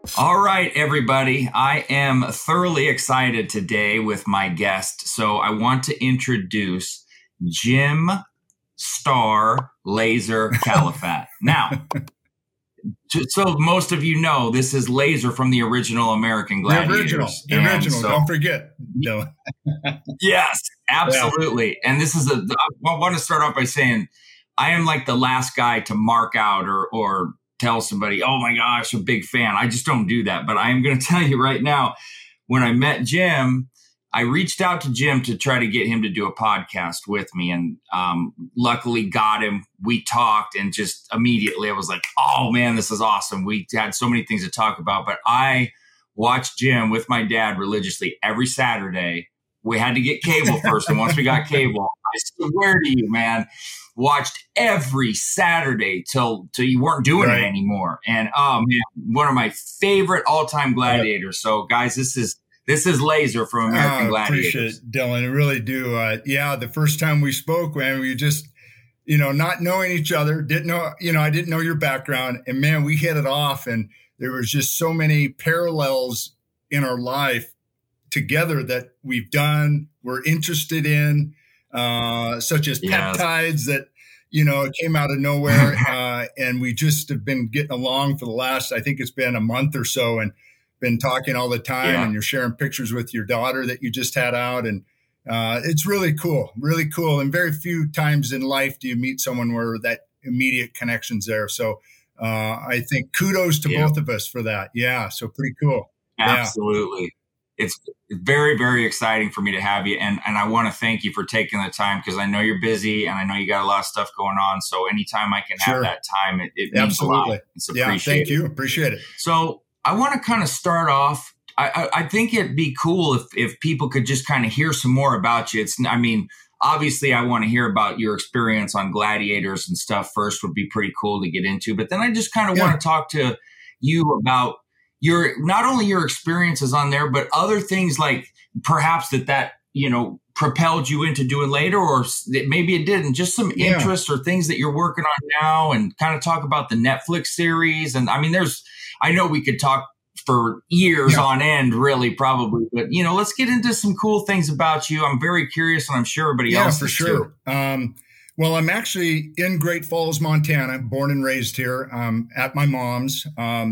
All right, everybody. I am thoroughly excited today with my guest. So I want to introduce Jim Star Laser Califat. Now, so most of you know, this is Laser from the original American Gladiators. The original. So, don't forget. No. Yes, absolutely. Yeah. And this is I want to start off by saying I am like the last guy to mark out or tell somebody, oh my gosh, a big fan. I just don't do that. But I am going to tell you right now, when I met Jim, I reached out to Jim to try to get him to do a podcast with me. And luckily got him. We talked and just immediately I was like, oh man, this is awesome. We had so many things to talk about. But I watched Jim with my dad religiously every Saturday. We had to get cable first. And once we got cable, I swear to you, man, watched every Saturday till you weren't doing it anymore. And oh man, one of my favorite all-time gladiators. So guys, this is Laser from American Gladiators. Appreciate it, Dylan. I really do. The first time we spoke, man, we just, not knowing each other, I didn't know your background, and man, we hit it off, and there was just so many parallels in our life together that we've done, we're interested in, such as peptides that, came out of nowhere. And we just have been getting along for the last, I think it's been a month or so, and been talking all the time. And you're sharing pictures with your daughter that you just had out. And it's really cool. And very few times in life do you meet someone where that immediate connection's there. So I think kudos to both of us for that. Yeah. So pretty cool. Absolutely. Yeah. It's very, very exciting for me to have you. And I want to thank you for taking the time because I know you're busy and I know you got a lot of stuff going on. So anytime I can have that time, it means a lot. It's appreciated. Thank you. Appreciate it. So I want to kind of start off. I think it'd be cool if people could just kind of hear some more about you. Obviously I want to hear about your experience on Gladiators and stuff first would be pretty cool to get into. But then I just kind of want to talk to you about not only your experiences on there, but other things like perhaps that propelled you into doing later, or maybe it didn't, just some interests or things that you're working on now, and kind of talk about the Netflix series. And I know we could talk for years on end, really, probably, but let's get into some cool things about you. I'm very curious, and I'm sure everybody else for sure. Well, I'm actually in Great Falls, Montana, born and raised here, at my mom's.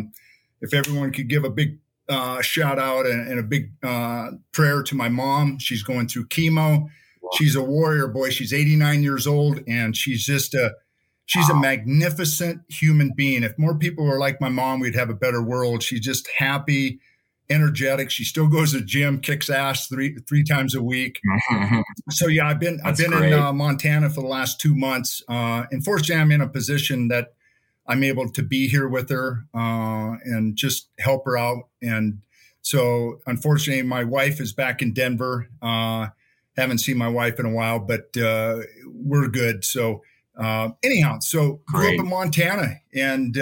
If everyone could give a big shout out and a big prayer to my mom. She's going through chemo. She's a warrior, boy. She's 89 years old, and she's just she's a magnificent human being. If more people were like my mom, we'd have a better world. She's just happy, energetic. She still goes to the gym, kicks ass three times a week. So yeah, I've been in Montana for the last 2 months. Unfortunately, I'm in a position that I'm able to be here with her and just help her out. And so unfortunately, my wife is back in Denver. Haven't seen my wife in a while, but we're good. So anyhow, grew up in Montana. And,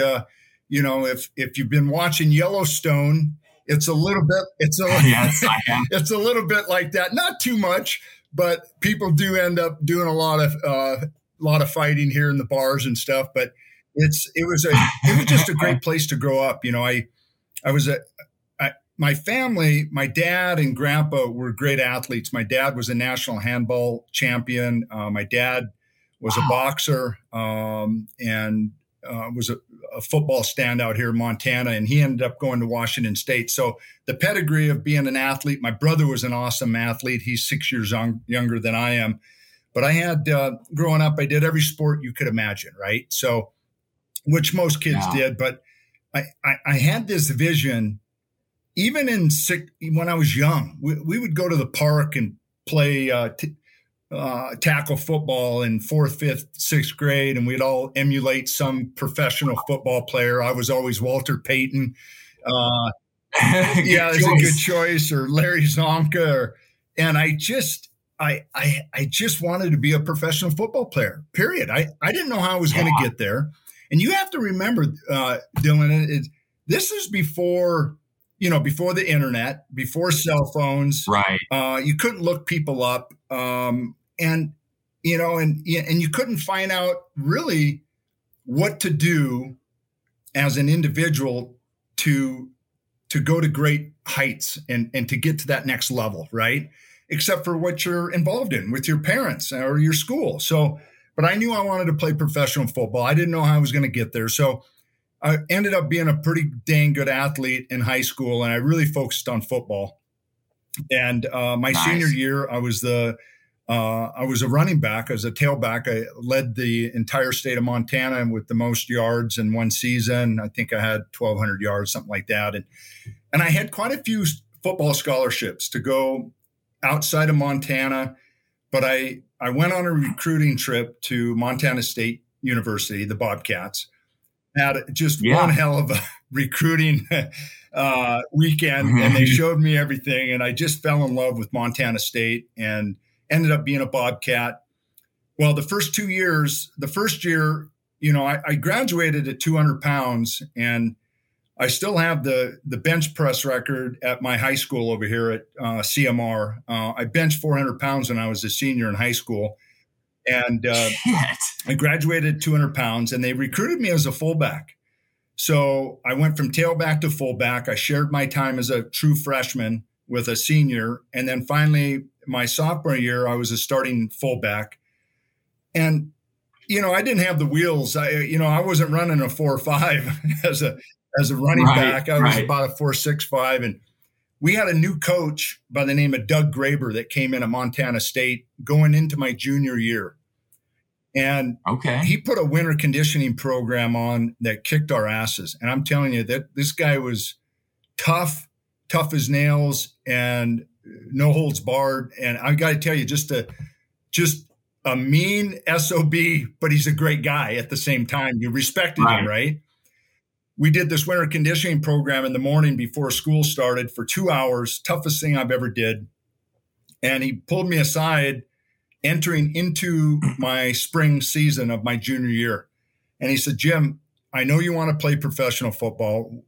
if you've been watching Yellowstone, it's a little bit, yes, I am. It's a little bit like that. Not too much, but people do end up doing a lot of fighting here in the bars and stuff. But it was just a great place to grow up. My family, my dad and grandpa were great athletes. My dad was a national handball champion. My dad was a boxer and was a football standout here in Montana, and he ended up going to Washington State. So the pedigree of being an athlete, my brother was an awesome athlete. He's 6 years younger than I am. But I had, growing up, I did every sport you could imagine, right? So, which most kids did. But I had this vision, even when I was young, we would go to the park and play tackle football in 4th, 5th, 6th grade, and we'd all emulate some professional football player. I was always Walter Payton. It's a good choice, or Larry Zonka, and I just wanted to be a professional football player, period. I didn't know how I was going to get there. And you have to remember, Dylan, this is before the internet, before cell phones. Right. You couldn't look people up. And you couldn't find out really what to do as an individual to to go to great heights and to get to that next level, right? Except for what you're involved in with your parents or your school. So, but I knew I wanted to play professional football. I didn't know how I was going to get there. So I ended up being a pretty dang good athlete in high school, and I really focused on football. And my senior year, I was a running back. I was a tailback. I led the entire state of Montana with the most yards in one season. I think I had 1,200 yards, something like that. And I had quite a few football scholarships to go outside of Montana. But I went on a recruiting trip to Montana State University, the Bobcats. Had just one hell of a recruiting weekend, and they showed me everything. And I just fell in love with Montana State and ended up being a Bobcat. Well, the first year, I graduated at 200 pounds, and I still have the bench press record at my high school over here at CMR. I benched 400 pounds when I was a senior in high school. And I graduated at 200 pounds, and they recruited me as a fullback. So I went from tailback to fullback. I shared my time as a true freshman with a senior. And then finally, my sophomore year, I was a starting fullback. And, I didn't have the wheels. I wasn't running a 4.5 as a running back. I was about a 4.65. And we had a new coach by the name of Doug Graber that came in at Montana State going into my junior year. And he put a winter conditioning program on that kicked our asses. And I'm telling you that this guy was tough as nails and no holds barred. And I got to tell you, just a mean SOB, but he's a great guy at the same time. You respected him, right? We did this winter conditioning program in the morning before school started for 2 hours, toughest thing I've ever did. And he pulled me aside entering into my spring season of my junior year. And he said, Jim, I know you want to play professional football.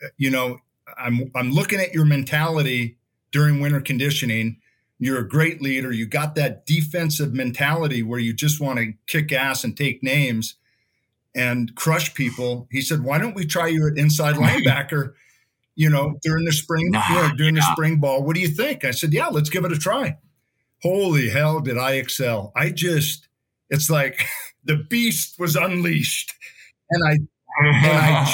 I'm looking at your mentality during winter conditioning. You're a great leader. You got that defensive mentality where you just want to kick ass and take names and crush people. He said, why don't we try you at inside linebacker, during the spring, spring ball? What do you think? I said, yeah, let's give it a try. Holy hell, did I excel. It's like the beast was unleashed. And I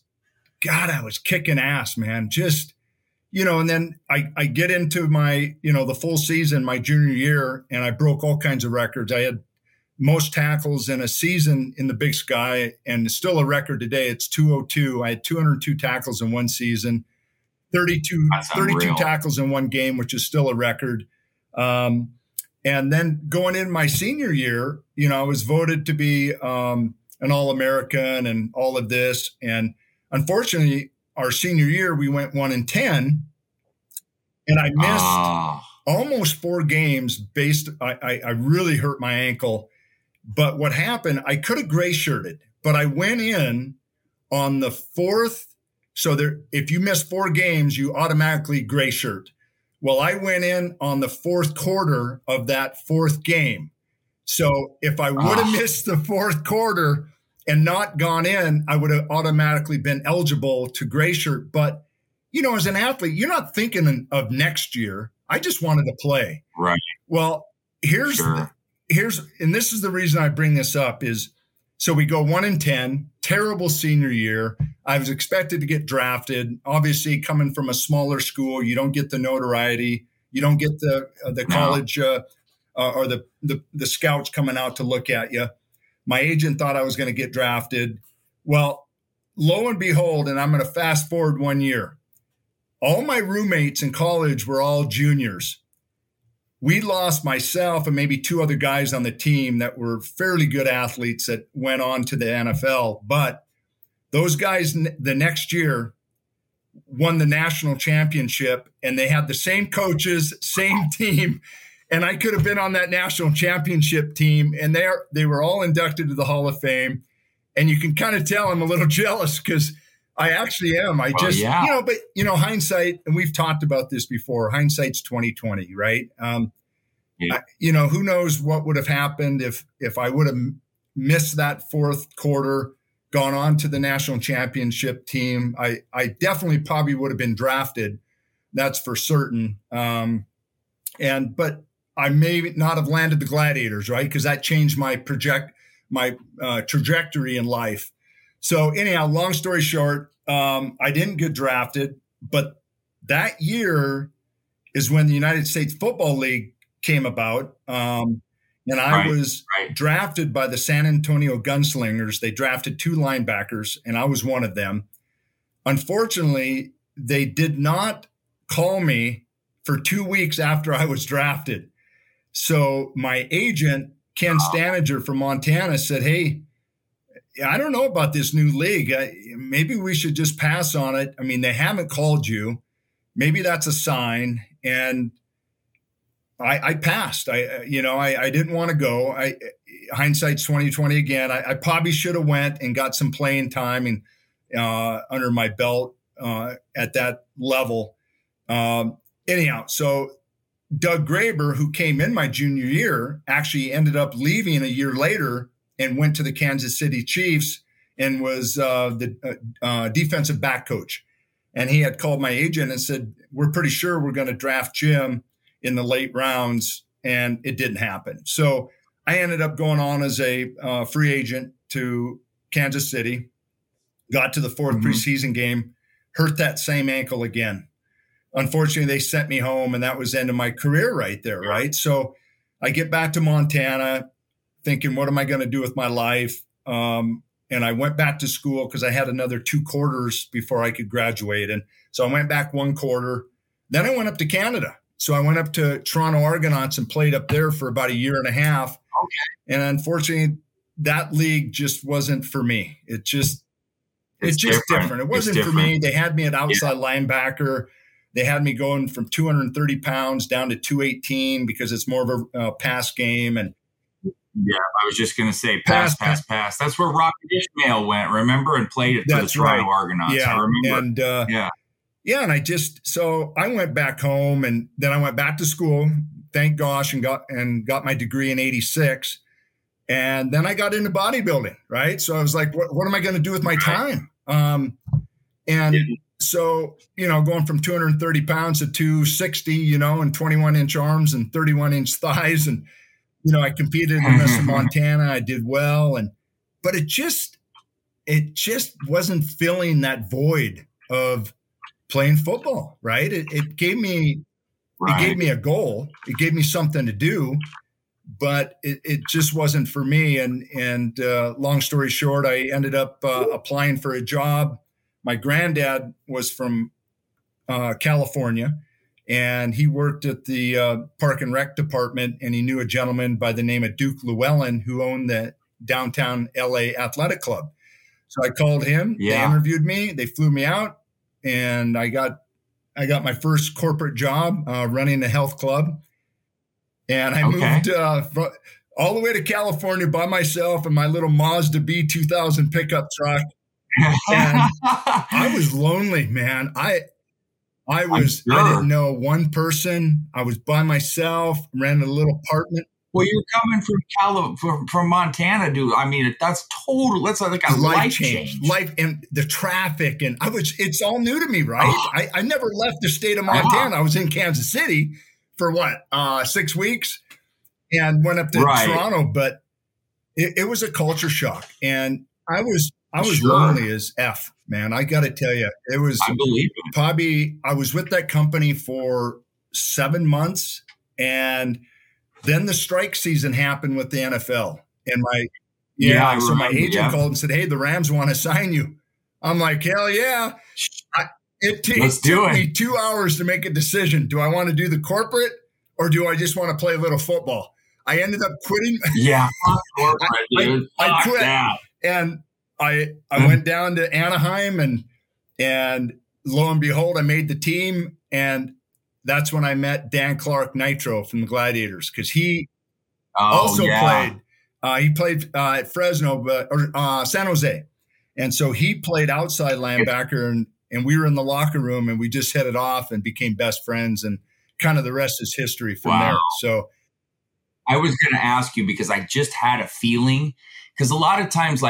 was kicking ass, man. And then I get into my, the full season, my junior year, and I broke all kinds of records. I had most tackles in a season in the Big Sky, and it's still a record today. It's 202. I had 202 tackles in one season, 32 tackles in one game, which is still a record. And then going in my senior year, I was voted to be an All-American and all of this. And unfortunately, our senior year, we went 1-10, and I missed almost 4 games I really hurt my ankle. But what happened, I could have gray shirted, but I went in on the 4th. So if you miss 4 games, you automatically gray shirt. Well, I went in on the 4th quarter of that 4th game. So if I would have missed the 4th quarter and not gone in, I would have automatically been eligible to gray shirt. But, as an athlete, you're not thinking of next year. I just wanted to play. Right. Well, and this is the reason I bring this up is, so we go 1-10, terrible senior year. I was expected to get drafted. Obviously, coming from a smaller school, you don't get the notoriety. You don't get the college or the scouts coming out to look at you. My agent thought I was going to get drafted. Well, lo and behold, and I'm going to fast forward 1 year. All my roommates in college were all juniors. We lost myself and maybe 2 other guys on the team that were fairly good athletes that went on to the NFL. But those guys the next year won the national championship, and they had the same coaches, same team. And I could have been on that national championship team, and they were all inducted to the Hall of Fame. And you can kind of tell I'm a little jealous because I actually am. But hindsight, and we've talked about this before, hindsight's 20/20, right? Who knows what would have happened if I would have missed that 4th quarter, gone on to the national championship team. I definitely probably would have been drafted. That's for certain. But I may not have landed the Gladiators, right? Because that changed my trajectory in life. So anyhow, long story short, I didn't get drafted, but that year is when the United States Football League came about. And I was drafted by the San Antonio Gunslingers. They drafted 2 linebackers, and I was one of them. Unfortunately, they did not call me for 2 weeks after I was drafted. So my agent, Ken Stanager from Montana, said, hey, I don't know about this new league. Maybe we should just pass on it. I mean, they haven't called you. Maybe that's a sign. And I passed. I didn't want to go. Hindsight's 20/20 again. I probably should have went and got some playing time and under my belt at that level. Anyhow, so Doug Graber, who came in my junior year, actually ended up leaving a year later and went to the Kansas City Chiefs and was the defensive back coach. And he had called my agent and said, we're pretty sure we're going to draft Jim in the late rounds, and it didn't happen. So I ended up going on as a free agent to Kansas City, got to the 4th preseason game, hurt that same ankle again. Unfortunately, they sent me home, and that was the end of my career right there, right? So I get back to Montana thinking, what am I going to do with my life? And I went back to school because I had another 2 quarters before I could graduate. And so I went back 1 quarter. Then I went up to Canada. So I went up to Toronto Argonauts and played up there for about a year and a half. Okay. And unfortunately, that league just wasn't for me. It's just different. It wasn't for me. They had me at outside linebacker. They had me going from 230 pounds down to 218 because it's more of a pass game. And yeah, I was just going to say pass. That's where Rocky Ishmael went, remember, and played it for the Toronto Argonauts. Yeah. I remember. And and so I went back home, and then I went back to school, thank gosh, and got my degree in 86. And then I got into bodybuilding, right? So I was like, what am I going to do with my time? So, going from 230 pounds to 260, and 21-inch arms and 31-inch thighs. And, I competed in the rest of Montana. I did well. But it just wasn't filling that void of playing football, right? It gave me a goal. It gave me something to do, but it just wasn't for me. And long story short, I ended up applying for a job. My granddad was from California, and he worked at the Park and Rec department, and he knew a gentleman by the name of Duke Llewellyn who owned the downtown LA Athletic Club. So I called him. Yeah. They interviewed me. They flew me out, and I got my first corporate job running the health club. And I moved all the way to California by myself in my little Mazda B2000 pickup truck. And I was lonely, man. I didn't know one person. I was by myself, ran a little apartment. Well, you're coming from Montana, dude. I mean, that's like a life change. Life and the traffic, and it's all new to me, right? I never left the state of Montana. I was in Kansas City for 6 weeks, and went up to Toronto, but it was a culture shock, and I was lonely as F, man. I got to tell you, it was. I believe it. Probably I was with that company for 7 months, and then the strike season happened with the NFL. And my agent called and said, "Hey, the Rams want to sign you." I'm like, "Hell yeah!" It took me 2 hours to make a decision. Do I want to do the corporate, or do I just want to play a little football? I ended up quitting. Yeah, corporate, dude. I quit, and I went down to Anaheim, and lo and behold, I made the team, and that's when I met Dan Clark Nitro from the Gladiators, because he also played. He played at Fresno, or San Jose, and so he played outside linebacker, and we were in the locker room, and we just hit it off and became best friends, and kind of the rest is history from there. So I was going to ask you, because I just had a feeling, because a lot of times, like,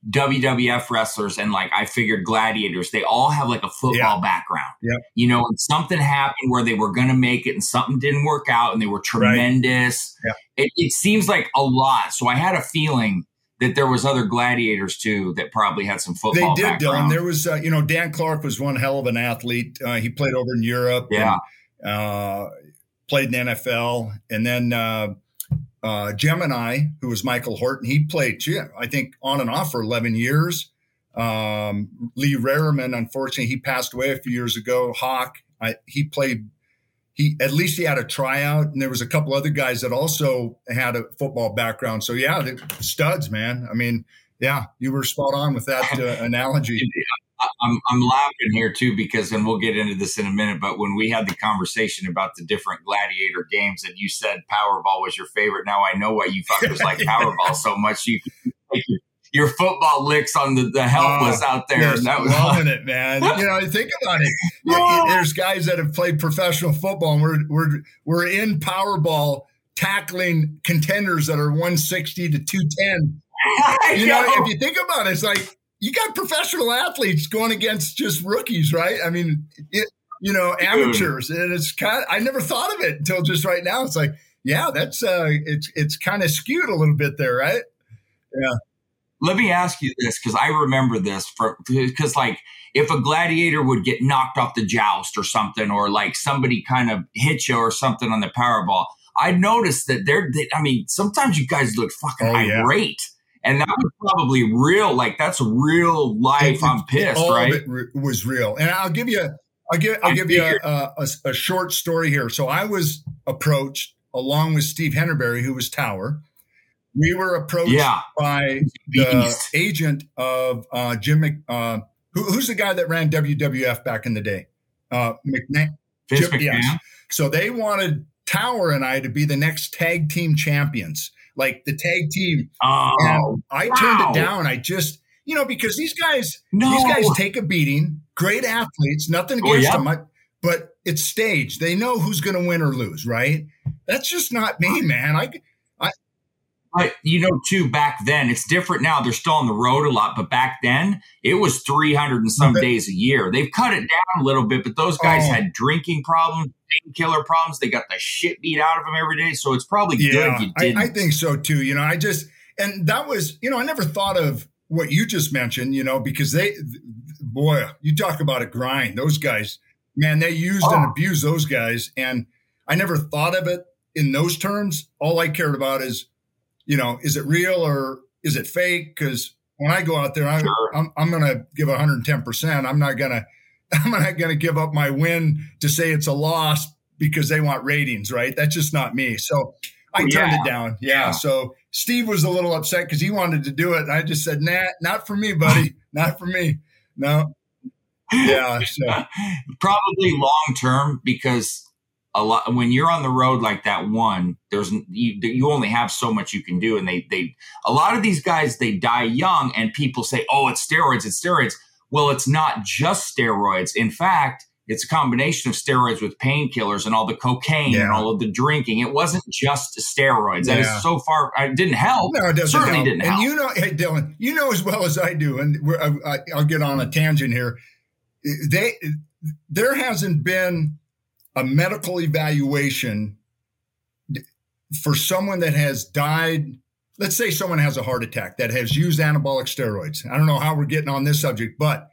WWF wrestlers and like I figured gladiators, they all have like a football background. Yep. You know, and something happened where they were going to make it and something didn't work out and they were tremendous. Right. Yeah. It seems like a lot. So I had a feeling that there was other gladiators too that probably had some football background. They did, Dylan. There was, Dan Clark was one hell of an athlete. He played over in Europe. Yeah. And, played in the NFL. And then Gemini, who was Michael Horton, he played, I think, on and off for 11 years. Lee Rariman, unfortunately, he passed away a few years ago. Hawk, he played. At least he had a tryout, and there was a couple other guys that also had a football background. So yeah, the studs, man. I mean, yeah, you were spot on with that analogy. I'm laughing here too because, and we'll get into this in a minute, but when we had the conversation about the different gladiator games, and you said Powerball was your favorite, now I know why you fuckers like Powerball so much. You your football licks on the helpless out there. Yes, that was loving it, man. Think about it. There's guys that have played professional football, and we're in Powerball tackling contenders that are 160 to 210. If you think about it, it's like you got professional athletes going against just rookies, right? I mean, amateurs, and it's I never thought of it until just right now. It's like, yeah, that's it's kind of skewed a little bit there, right? Yeah. Let me ask you this, because I remember this because like if a gladiator would get knocked off the joust or something, or like somebody kind of hit you or something on the Powerball, I noticed that sometimes you guys look fucking irate. And that was probably real. Like that's real life. I'm pissed, all right? Of it was real. And I'll give you a short story here. So I was approached along with Steve Hennerberry, who was Tower. We were approached by the agent of Jim who's the guy that ran WWF back in the day? McMahon. Vince McMahon. Yes. So they wanted Tower and I to be the next tag team champions, like the tag team. And I turned it down. I just, because these guys take a beating, great athletes, nothing against them, but it's staged. They know who's going to win or lose, right? That's just not me, man. But too, back then, it's different now. They're still on the road a lot, but back then it was 300 and some days a year. They've cut it down a little bit, but those guys had drinking problems, painkiller problems. They got the shit beat out of them every day. So it's probably good you didn't. I think so too. And that was, I never thought of what you just mentioned, because you talk about a grind. Those guys, man, they used and abused those guys. And I never thought of it in those terms. All I cared about is, is it real or is it fake? Because when I go out there, I'm going to give 110%. I'm not going to give up my win to say it's a loss because they want ratings, right? That's just not me. So I turned it down. Yeah. So Steve was a little upset because he wanted to do it. And I just said, nah, not for me, buddy. Not for me. No. Yeah. So. Probably long term, because a lot when you're on the road like that, you only have so much you can do, and a lot of these guys, they die young, and people say, "Oh, it's steroids." Well, it's not just steroids. In fact, it's a combination of steroids with painkillers and all the cocaine and all of the drinking. It wasn't just steroids. That is so far. It didn't help. No, it doesn't certainly help. Didn't help. And hey, Dylan, as well as I do, and I'll get on a tangent here. There hasn't been a medical evaluation for someone that has died. Let's say someone has a heart attack that has used anabolic steroids. I don't know how we're getting on this subject, but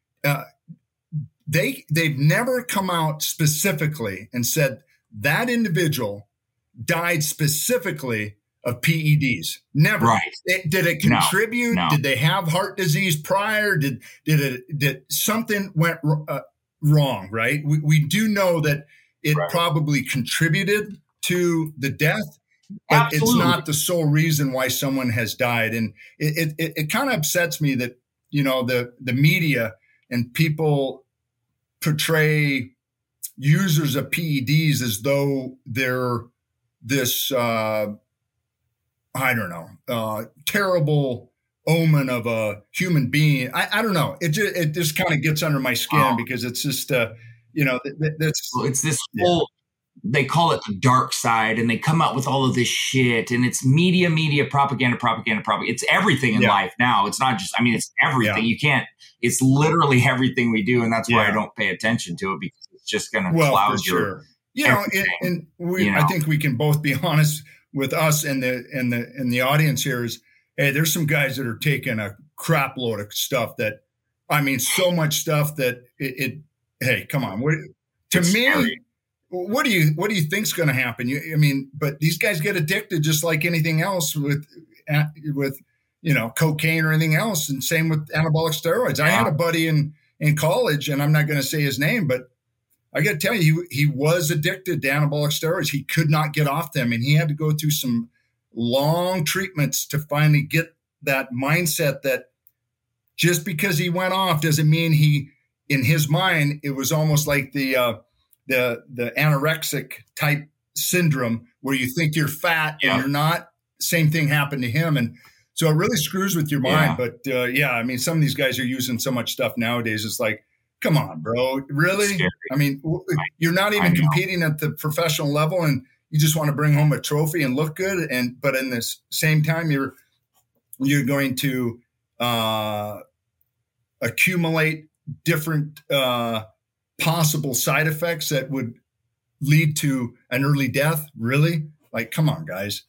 they've never come out specifically and said that individual died specifically of PEDs. Never. Right. Did it contribute? No. Did they have heart disease prior? Did something went wrong, right? We do know that it probably contributed to the death, but it's not the sole reason why someone has died. And it kind of upsets me that, the media and people portray users of PEDs as though they're this, terrible omen of a human being. I don't know. It just kind of gets under my skin because it's just, that's it's this whole they call it the dark side, and they come out with all of this shit, and it's media, propaganda. It's everything in life now. It's not just, I mean, it's everything. You can't, it's literally everything we do. And that's why I don't pay attention to it, because it's just going to cloud your, I think we can both be honest with us and the audience here is, hey, there's some guys that are taking a crap load of stuff that, I mean, so much stuff that hey, come on. Scary. What do you think's going to happen? But these guys get addicted just like anything else with cocaine or anything else, and same with anabolic steroids. I had a buddy in college, and I'm not going to say his name, but I got to tell you, he was addicted to anabolic steroids. He could not get off them, and he had to go through some long treatments to finally get that mindset that just because he went off doesn't mean in his mind, it was almost like the anorexic type syndrome where you think you're fat and you're not. Same thing happened to him. And so it really screws with your mind. But some of these guys are using so much stuff nowadays. It's like, come on, bro. Really? I mean, you're not even competing at the professional level, and you just want to bring home a trophy and look good. But in this same time, you're going to accumulate different possible side effects that would lead to an early death. Really? Like, come on, guys.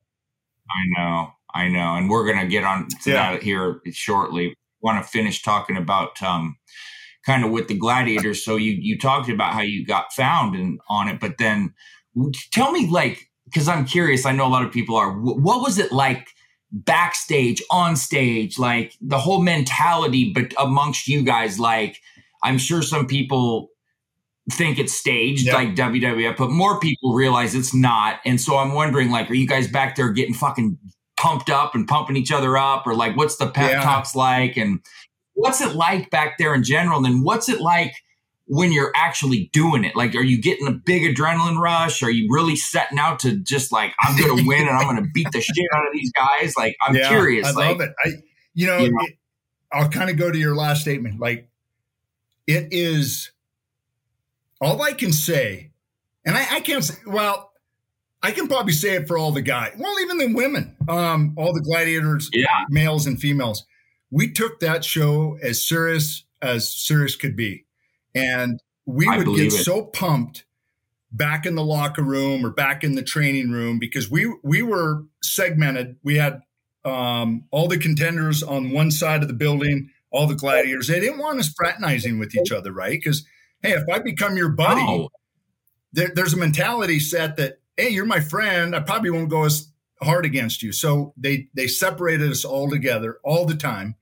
I know. And we're going to get on to that here shortly. Want to finish talking about kind of with the gladiators. So you talked about how you got found on it, but then tell me, like, because I'm curious, I know a lot of people are, what was it like backstage, on stage, like the whole mentality, but amongst you guys? Like, I'm sure some people think it's staged like WWF, but more people realize it's not. And so I'm wondering, like, are you guys back there getting fucking pumped up and pumping each other up, or like, what's the pep talks like, and what's it like back there in general? And then what's it like when you're actually doing it? Like, are you getting a big adrenaline rush? Are you really setting out to just like, I'm going to win and I'm going to beat the shit out of these guys? Like, I'm curious. I love it. I'll kind of go to your last statement. Like, it is all I can say. And I can't say, well, I can probably say it for all the guys. Well, even the women, all the gladiators, males and females. We took that show as serious could be. And we would get so pumped back in the locker room or back in the training room, because we were segmented. We had all the contenders on one side of the building, all the gladiators. They didn't want us fraternizing with each other, right? Because, hey, if I become your buddy, there's a mentality set that, hey, you're my friend, I probably won't go as hard against you. So they separated us all together all the time.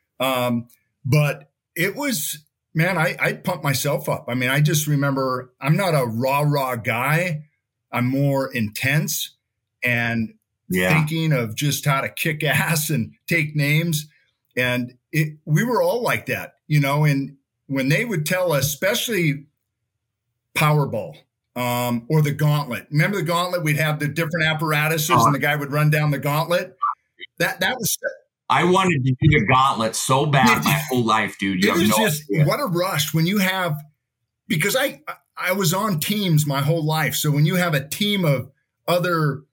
But it was, man, I pumped myself up. I mean, I just remember I'm not a rah guy. I'm more intense and thinking of just how to kick ass and take names. And we were all like that, and when they would tell us, especially Powerball, or the gauntlet. Remember the gauntlet? We'd have the different apparatuses and the guy would run down the gauntlet. That was. I wanted to do the gauntlet so bad my whole life, dude. It was just what a rush when you have, because I was on teams my whole life. So when you have a team of other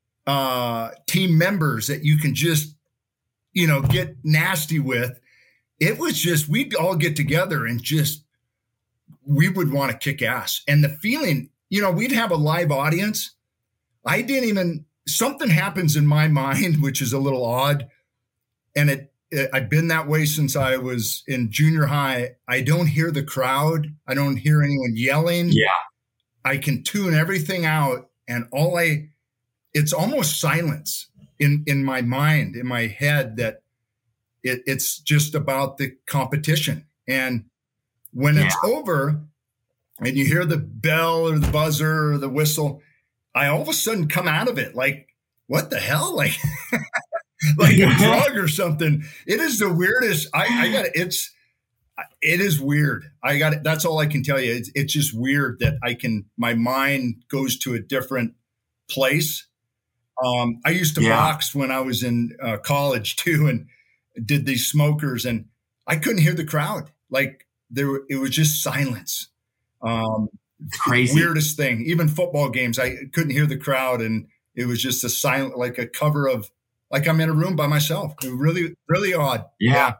team members that you can just, get nasty with, it was just, we'd all get together and just, we would want to kick ass. And the feeling, we'd have a live audience. Something happens in my mind, which is a little odd. And I've been that way since I was in junior high. I don't hear the crowd. I don't hear anyone yelling. Yeah. I can tune everything out. And it's almost silence in my mind, in my head, that it's just about the competition. And when it's over and you hear the bell or the buzzer or the whistle, I all of a sudden come out of it like, what the hell? Like, like a drug or something. It is the weirdest. It is weird. That's all I can tell you. It's just weird that my mind goes to a different place. I used to box when I was in college too, and did these smokers, and I couldn't hear the crowd. Like, it was just silence. It's crazy. Weirdest thing. Even football games, I couldn't hear the crowd, and it was just a silent, like a cover of, like I'm in a room by myself. It was really, really odd. Yeah.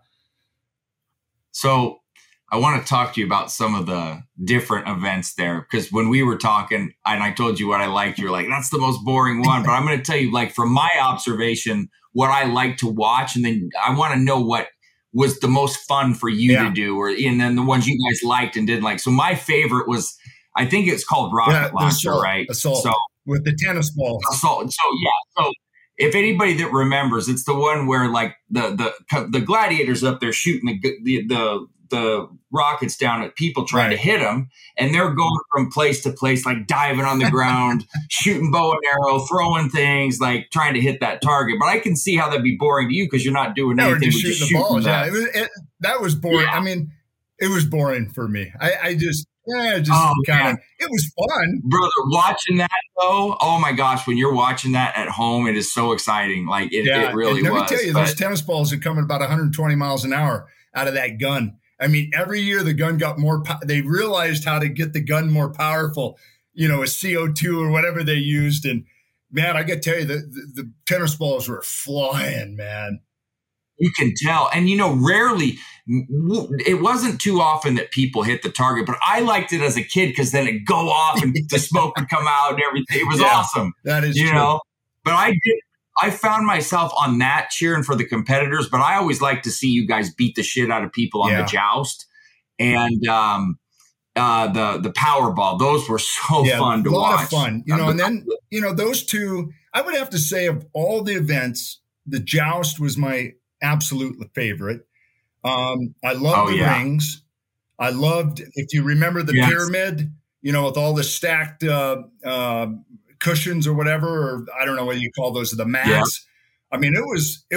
So I want to talk to you about some of the different events there, because when we were talking and I told you what I liked, you're like, that's the most boring one. But I'm going to tell you, like, from my observation, what I like to watch. And then I want to know what was the most fun for you to do, and then the ones you guys liked and didn't like. So my favorite was, I think it's called Rocket Launcher, assault, right? Assault. So with the tennis balls. Assault. So if anybody that remembers, it's the one where like the gladiators up there shooting the rockets down at people trying to hit them, and they're going from place to place, like diving on the ground, shooting bow and arrow, throwing things, like trying to hit that target. But I can see how that'd be boring to you because you're not doing anything but just shooting the balls. That was boring. Yeah. I mean, it was boring for me. I just it was fun. Brother, watching that though, oh my gosh, when you're watching that at home, it is so exciting. Like it really was. Let me tell you, those tennis balls are coming about 120 miles an hour out of that gun. I mean, every year the gun got more, they realized how to get the gun more powerful, a CO2 or whatever they used. And man, I got to tell you, the tennis balls were flying, man. You can tell. And, rarely, it wasn't too often that people hit the target, but I liked it as a kid because then it'd go off and the smoke would come out and everything. It was awesome. That is true. But I found myself on that cheering for the competitors, but I always like to see you guys beat the shit out of people on the joust and the Powerball. Those were so fun to watch. A lot of fun, and then, those two, I would have to say of all the events, the joust was my absolute favorite. I loved the rings. I loved, if you remember the pyramid, with all the stacked cushions or whatever, or I don't know what you call those, the mats. I mean, it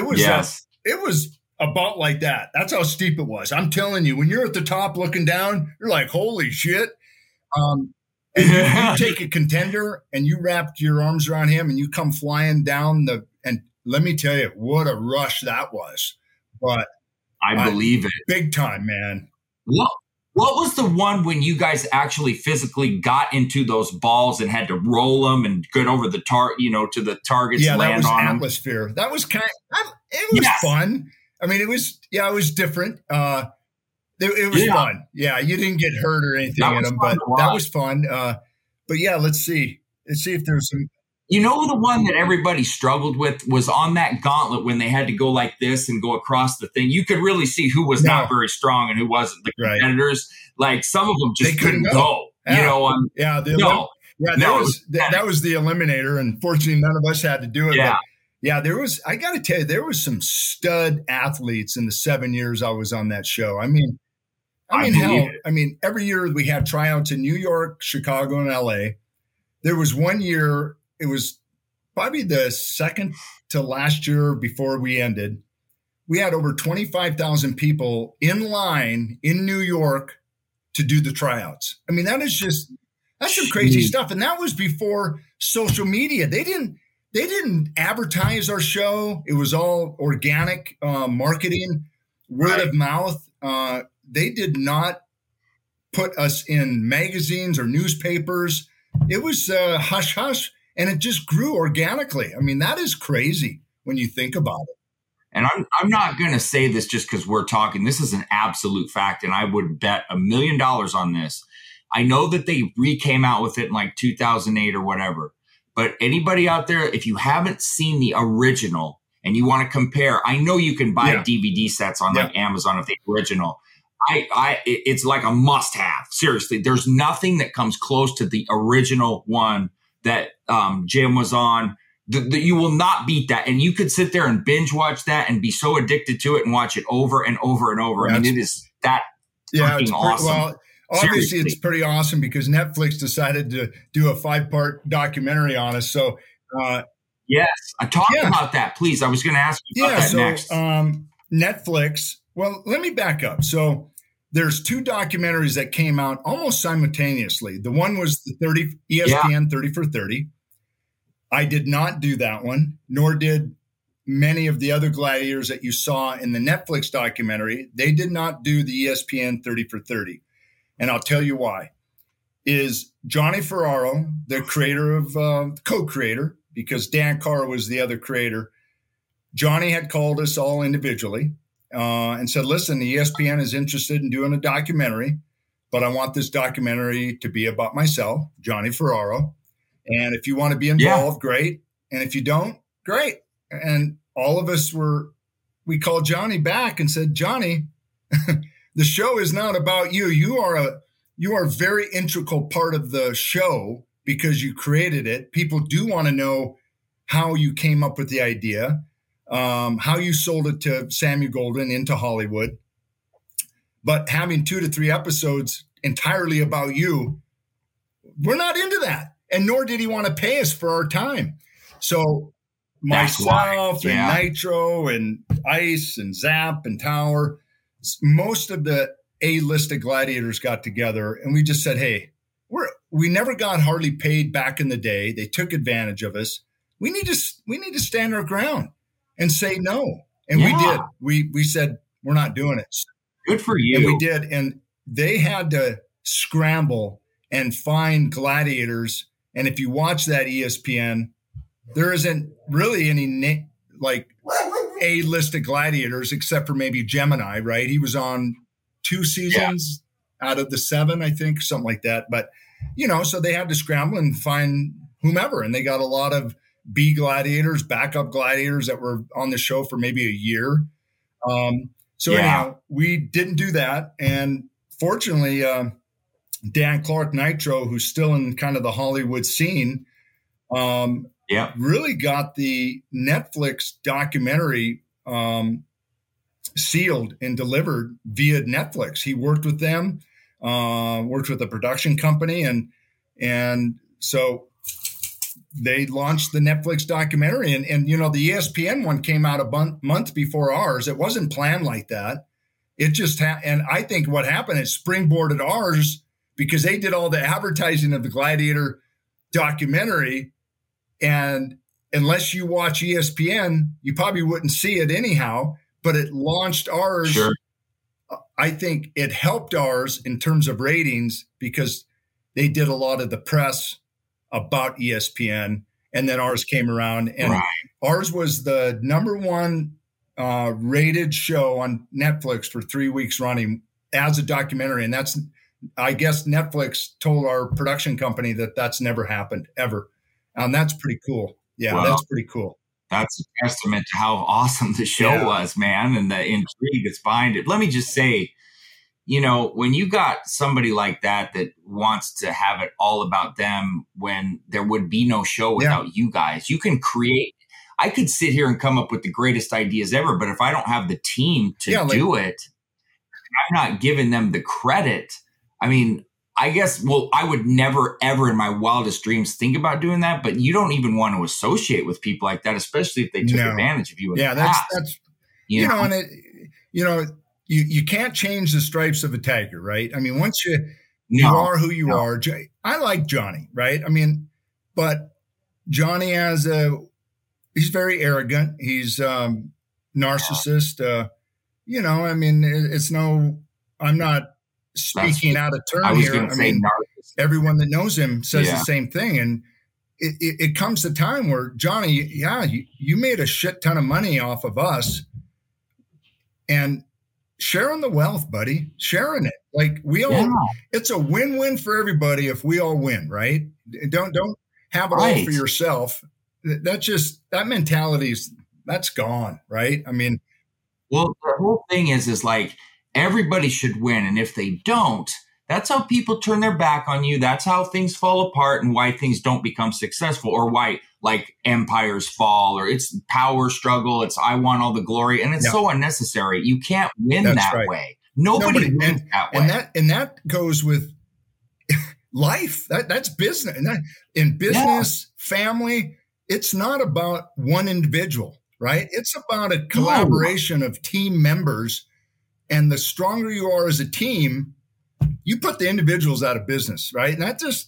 was about like that. That's how steep it was. I'm telling you, when you're at the top looking down, you're like, holy shit. And you take a contender and you wrapped your arms around him and you come flying down and let me tell you what a rush that was. But I believe it. Big time, man. What was the one when you guys actually physically got into those balls and had to roll them and get over the to the targets? Yeah, that was Atmosphere. That was it was fun. I mean, it was different. It was fun. Yeah, you didn't get hurt or anything in them, but that was fun. But yeah, let's see if there's some. The one that everybody struggled with was on that gauntlet when they had to go like this and go across the thing. You could really see who was not very strong and who wasn't. The competitors, like some of them just couldn't go. That was the eliminator. And fortunately, none of us had to do it. Yeah. But I got to tell you, there was some stud athletes in the 7 years I was on that show. I mean, every year we had tryouts in New York, Chicago, and LA. There was one year, it was probably the second to last year before we ended. We had over 25,000 people in line in New York to do the tryouts. I mean, that's some crazy stuff. And that was before social media. They didn't advertise our show. It was all organic marketing, word of mouth. They did not put us in magazines or newspapers. It was hush hush. And it just grew organically. I mean, that is crazy when you think about it. And I'm not going to say this just because we're talking. This is an absolute fact, and I would bet $1 million on this. I know that they came out with it in like 2008 or whatever. But anybody out there, if you haven't seen the original and you want to compare, I know you can buy DVD sets on like Amazon of the original. It's like a must-have. Seriously, there's nothing that comes close to the original one that Jim was on. You will not beat that. And you could sit there and binge watch that and be so addicted to it and watch it over and over and over. I mean, it is that fucking awesome. Well, obviously, it's pretty awesome because Netflix decided to do a 5-part documentary on us. So, yes, talk about that, please. I was going to ask you about that next. Netflix. Well, let me back up. So, there's 2 documentaries that came out almost simultaneously. The one was the ESPN 30 for 30. I did not do that one, nor did many of the other gladiators that you saw in the Netflix documentary. They did not do the ESPN 30 for 30. And I'll tell you why. is Johnny Ferraro, the creator of co-creator, because Dan Carr was the other creator. Johnny had called us all individually and said, listen, the ESPN is interested in doing a documentary, but I want this documentary to be about myself, Johnny Ferraro. And if you want to be involved, great. And if you don't, great. And all of us we called Johnny back and said, Johnny, the show is not about you. You are a very integral part of the show because you created it. People do want to know how you came up with the idea, how you sold it to Samuel Goldwyn into Hollywood. But having 2 to 3 episodes entirely about you, we're not into that. And nor did he want to pay us for our time. So myself and Nitro and Ice and Zap and Tower, most of the A-listed gladiators got together and we just said, hey, we never got hardly paid back in the day. They took advantage of us. We need to stand our ground and say no. And we did. We said, we're not doing it. Good for you. And we did. And they had to scramble and find gladiators. And if you watch that ESPN, there isn't really any A-listed gladiators except for maybe Gemini, right? He was on 2 seasons out of the 7, I think, something like that. But, so they had to scramble and find whomever. And they got a lot of B gladiators, backup gladiators that were on the show for maybe a year. Anyhow, we didn't do that. And fortunately, Dan Clark Nitro, who's still in kind of the Hollywood scene, really got the Netflix documentary sealed and delivered via Netflix. He worked with them, worked with a production company, and so they launched the Netflix documentary. And the ESPN one came out a month before ours. It wasn't planned like that. It just and I think what happened is springboarded ours because they did all the advertising of the Gladiator documentary. And unless you watch ESPN, you probably wouldn't see it anyhow, but it launched ours. Sure. I think it helped ours in terms of ratings because they did a lot of the press about ESPN, and then ours came around, and ours was the number 1 rated show on Netflix for 3 weeks running as a documentary. And I guess Netflix told our production company that that's never happened ever. And that's pretty cool. Yeah, that's pretty cool. That's a testament to how awesome the show was, man, and the intrigue that's behind it. Let me just say, when you got somebody like that wants to have it all about them when there would be no show without you guys, you can create. I could sit here and come up with the greatest ideas ever, but if I don't have the team to do it, I'm not giving them the credit. I mean, I guess, I would never, ever in my wildest dreams think about doing that, but you don't even want to associate with people like that, especially if they took advantage of you. That's you can't change the stripes of a tiger, right? I mean, once you are who you are. I like Johnny, right? I mean, but Johnny he's very arrogant. He's narcissist. I mean, I'm not speaking out of turn here. I mean, everyone that knows him says the same thing. And it comes to time where, Johnny, you made a shit ton of money off of us and sharing the wealth, buddy, sharing it. Like it's a win-win for everybody if we all win, right? Don't have it all for yourself. That mentality that's gone, right? I mean, the whole thing is like, everybody should win. And if they don't, that's how people turn their back on you. That's how things fall apart and why things don't become successful, or why empires fall, or it's power struggle. It's I want all the glory. And it's so unnecessary. You can't win that way. Nobody wins that way. And that goes with life. That's business. And in business, family, it's not about one individual, right? It's about a collaboration of team members. And the stronger you are as a team, you put the individuals out of business, right? And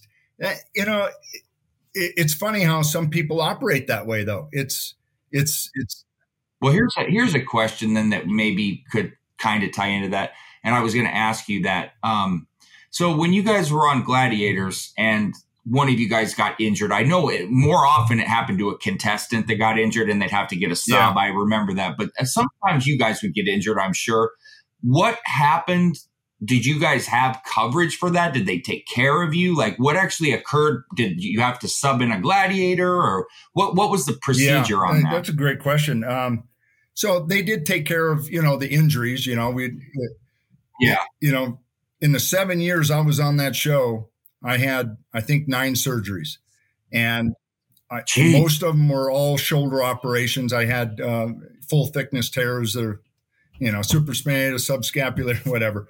it's funny how some people operate that way, though. It's. Well, here's a question then that maybe could kind of tie into that. And I was going to ask you that. So when you guys were on Gladiators and one of you guys got injured, I know more often it happened to a contestant that got injured and they'd have to get a sub. Yeah. I remember that. But sometimes you guys would get injured, I'm sure. What happened? Did you guys have coverage for that? Did they take care of you? Like, what actually occurred? Did you have to sub in a Gladiator, or what was the procedure on that? That's a great question. So they did take care of, the injuries, in the 7 years I was on that show, I had, I think, 9 surgeries, and most of them were all shoulder operations. I had full thickness tears that are, supraspinatus, subscapular, whatever.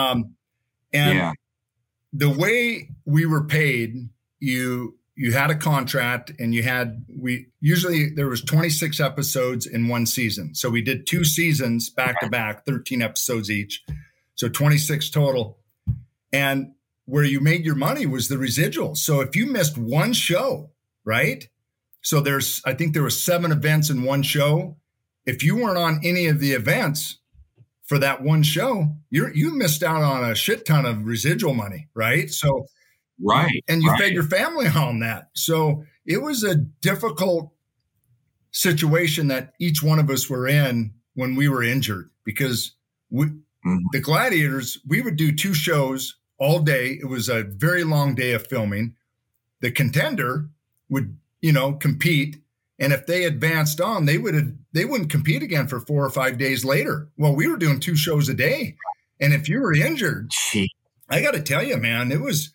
The way we were paid, you had a contract, and there was 26 episodes in one season. So we did 2 seasons back to back, 13 episodes each. So 26 total. And where you made your money was the residual. So if you missed one show, right? So I think there were 7 events in one show. If you weren't on any of the events for that one show, you missed out on a shit ton of residual money, right? So, right. And you fed your family on that. So it was a difficult situation that each one of us were in when we were injured, because the Gladiators, we would do 2 shows all day. It was a very long day of filming. The Contender would, compete. And if they advanced on, they wouldn't compete again for 4 or 5 days later. Well, we were doing 2 shows a day. And if you were injured, I got to tell you, man, it was,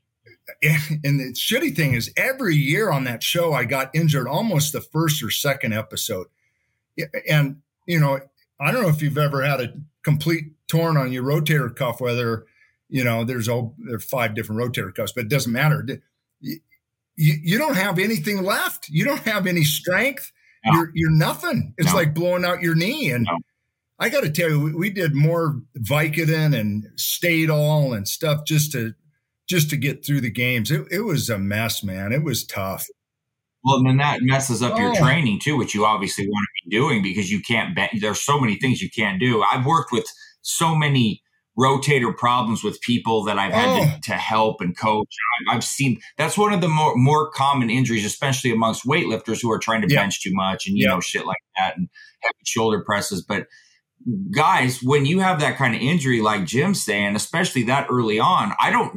and the shitty thing is every year on that show, I got injured almost the first or second episode. And, I don't know if you've ever had a complete torn on your rotator cuff, whether, there are 5 different rotator cuffs, but it doesn't matter. You don't have anything left. You don't have any strength. No. You're nothing. It's like blowing out your knee. And I got to tell you, we did more Vicodin and Stadol and stuff just to get through the games. It was a mess, man. It was tough. Well, then that messes up your training too, which you obviously want to be doing, because you can't there's so many things you can't do. I've worked with so many rotator problems with people that I've had to help and coach. I've seen that's one of the more common injuries, especially amongst weightlifters who are trying to bench too much and, shit like that, and heavy shoulder presses. But guys, when you have that kind of injury, like Jim's saying, especially that early on, I don't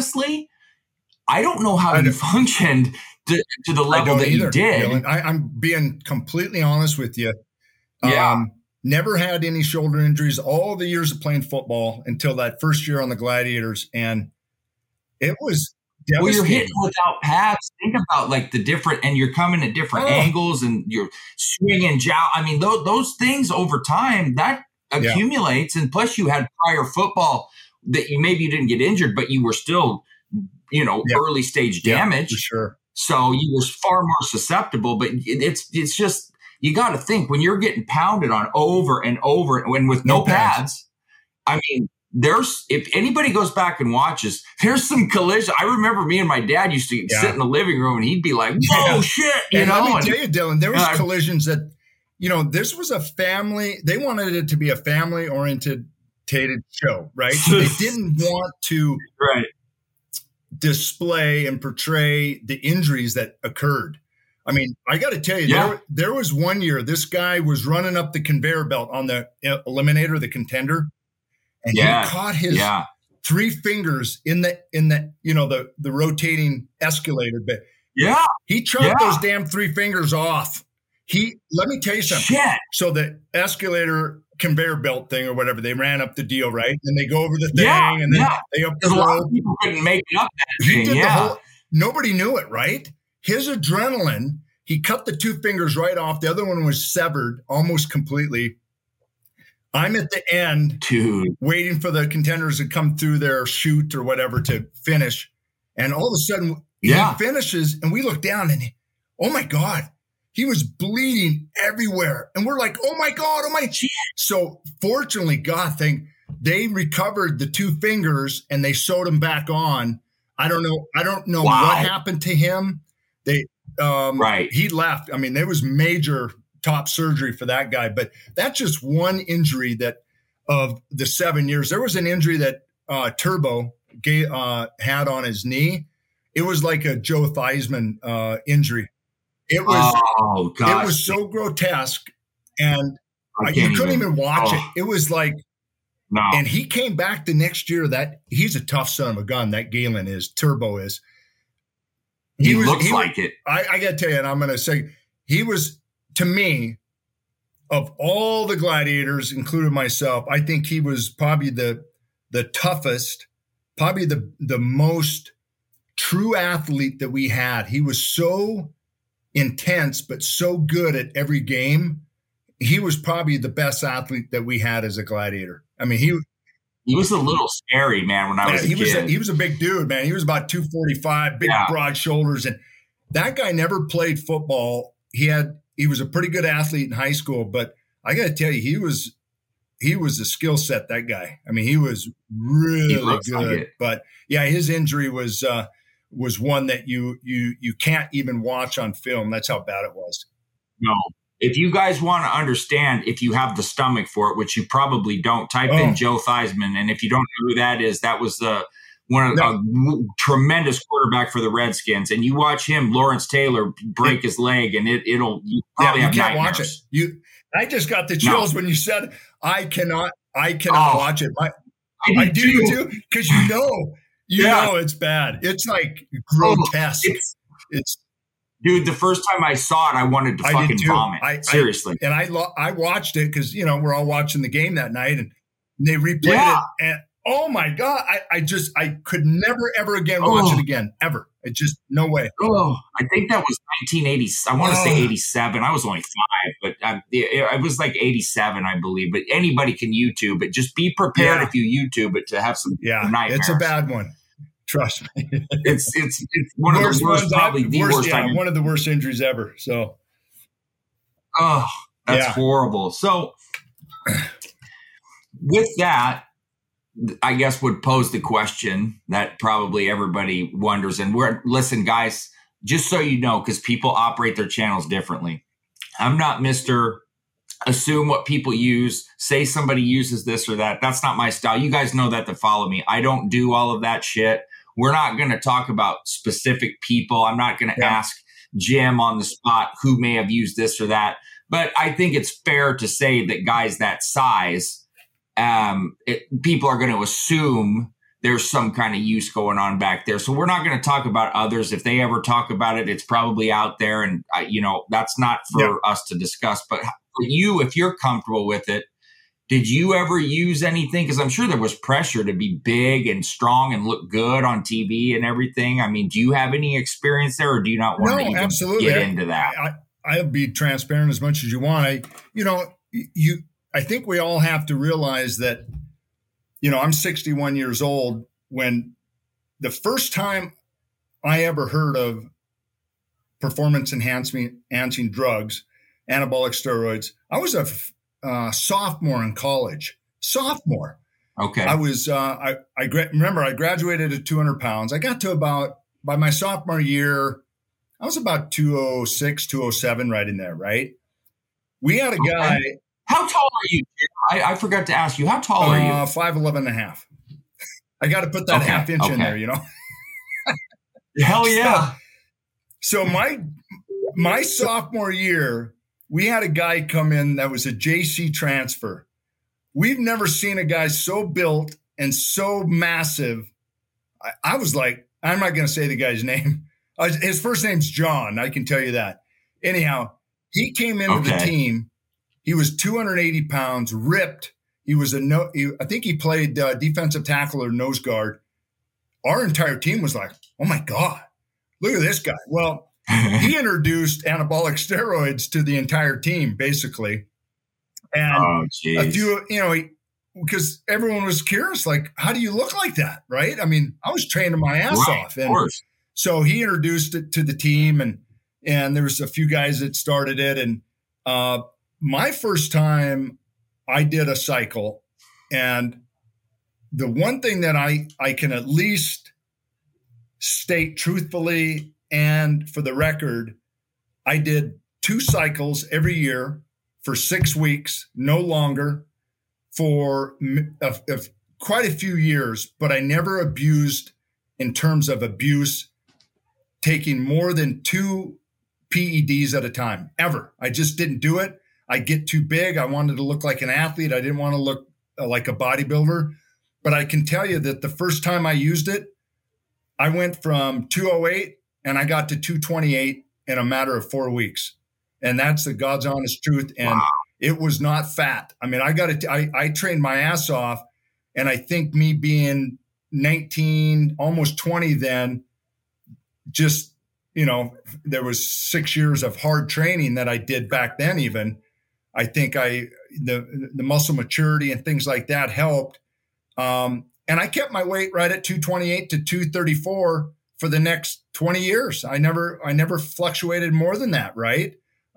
know how you functioned to the level that you did. Dylan. I'm being completely honest with you. Never had any shoulder injuries all the years of playing football until that first year on the Gladiators. And it was devastating. Well, you're hitting without pads. Think about like the different, and you're coming at different angles, and you're swinging jowl. I mean, those things over time, that accumulates. And plus you had prior football that maybe you didn't get injured, but you were still, early stage damage. For sure. So you were far more susceptible, but it's just, you got to think when you're getting pounded on over and over, and with no pads. I mean, if anybody goes back and watches, there's some collision. I remember me and my dad used to sit in the living room, and he'd be like, "Whoa, shit!" Let me tell you, Dylan, there was collisions that, this was a family. They wanted it to be a family-oriented show, right? So they didn't want to display and portray the injuries that occurred. I mean, I got to tell you, there was one year this guy was running up the conveyor belt on the Eliminator, the Contender, and he caught his 3 fingers in the rotating escalator bit. Yeah, he chopped those damn 3 fingers off. Let me tell you something. Shit. So the escalator conveyor belt thing or whatever, they ran up the deal, right? And they go over the thing, and then they up the rope. A lot of people couldn't make it up that thing. Nobody knew it, right? His adrenaline, he cut the 2 fingers right off. The other one was severed almost completely. I'm at the end, waiting for the contenders to come through their chute or whatever to finish. And all of a sudden, he finishes, and we look down, and oh my God, he was bleeding everywhere. And we're like, oh my God, oh my. So fortunately, they recovered the 2 fingers, and they sewed them back on. I don't know what happened to him. He left. I mean, there was major top surgery for that guy, but that's just one injury that of the 7 years. There was an injury that Turbo, had on his knee, it was like a Joe Theismann injury. It was so grotesque, and you couldn't even watch it. It was like, no. And he came back the next year. That he's a tough son of a gun. That Galen is, Turbo is. He looks like it. I got to tell you, and I'm going to say, he was, to me, of all the gladiators, including myself, I think he was probably the toughest, probably the most true athlete that we had. He was so intense, but so good at every game. He was probably the best athlete that we had as a gladiator. I mean, he was a little scary, man, when I was a kid. He was a big dude, man. He was about 245, big, broad shoulders. And that guy never played football. He was a pretty good athlete in high school, but I got to tell you, he was a skill set, that guy. I mean, he was really good. Like, but yeah, his injury was one that you can't even watch on film. That's how bad it was. No. If you guys want to understand, if you have the stomach for it, which you probably don't, type in Joe Theismann. And if you don't know who that is, that was a tremendous quarterback for the Redskins. And you watch him, Lawrence Taylor, break his leg, and you probably have nightmares. Watch it. I just got the chills when you said I cannot watch it. I do too, because you know it's bad. It's like grotesque. It's dude, the first time I saw it, I wanted to fucking vomit. Seriously. And I watched it because, we're all watching the game that night, and they replayed it. And oh my God, I could never, ever again watch it again, ever. It just, no way. Oh, I think that was 1980. I want to say 87. I was only 5, but it was like 87, I believe. But anybody can YouTube it. Just be prepared if you YouTube it to have some nightmares. It's a bad one. Trust me. It's one of the worst, probably the worst. Yeah, one of the worst injuries ever. So, that's horrible. So, with that, I guess would pose the question that probably everybody wonders. And listen, guys, just so you know, because people operate their channels differently. I'm not Mr. Assume what people use, say somebody uses this or that. That's not my style. You guys know that to follow me. I don't do all of that shit. We're not going to talk about specific people. I'm not going to ask Jim on the spot who may have used this or that. But I think it's fair to say that guys that size, people are going to assume there's some kind of use going on back there. So we're not going to talk about others. If they ever talk about it, it's probably out there. And, that's not for us to discuss. But for you, if you're comfortable with it, did you ever use anything? Because I'm sure there was pressure to be big and strong and look good on TV and everything. I mean, do you have any experience there, or do you not want to even get into that? I'll be transparent as much as you want. I think we all have to realize that, I'm 61 years old. When the first time I ever heard of performance enhancing drugs, anabolic steroids, I was a sophomore in college. Okay. I was, remember I graduated at 200 pounds. I got to by my sophomore year, I was about 206, 207, right in there. Right. We had a guy. How tall are you? I forgot to ask you, how tall are you? 5'11" and a half. I got to put that half inch in there, Hell yeah. So my sophomore year, we had a guy come in that was a JC transfer. We've never seen a guy so built and so massive. I was like, I'm not going to say the guy's name. His first name's John. I can tell you that. Anyhow, he came into the team. He was 280 pounds, ripped. He was I think he played defensive tackle or nose guard. Our entire team was like, oh my God, look at this guy. Well, he introduced anabolic steroids to the entire team, basically. And a few, because everyone was curious, like, how do you look like that? Right. I mean, I was training my ass off. And so he introduced it to the team, and there was a few guys that started it. And my first time I did a cycle, and the one thing that I can at least state truthfully and for the record, I did 2 cycles every year for 6 weeks, no longer, for a quite a few years, but I never abused in terms of abuse, taking more than 2 PEDs at a time, ever. I just didn't do it. I get too big. I wanted to look like an athlete. I didn't want to look like a bodybuilder. But I can tell you that the first time I used it, I went from 208 and I got to 228 in a matter of 4 weeks. And that's the God's honest truth. And wow. It was not fat. I mean, I trained my ass off. And I think me being 19, almost 20 then, just, there was 6 years of hard training that I did back then even. I think the muscle maturity and things like that helped. And I kept my weight right at 228 to 234 for the next 20 years. I never fluctuated more than that, right?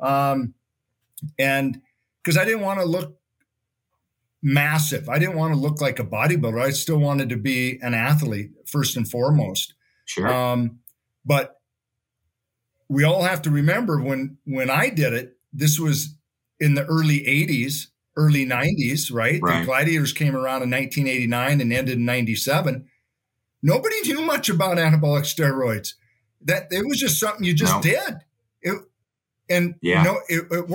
And because I didn't want to look massive. I didn't want to look like a bodybuilder. I still wanted to be an athlete first and foremost. Sure. But we all have to remember when I did it, this was in the early 80s, early 90s, right? The Gladiators came around in 1989 and ended in 97. Nobody knew much about anabolic steroids. That it was just something you just did. It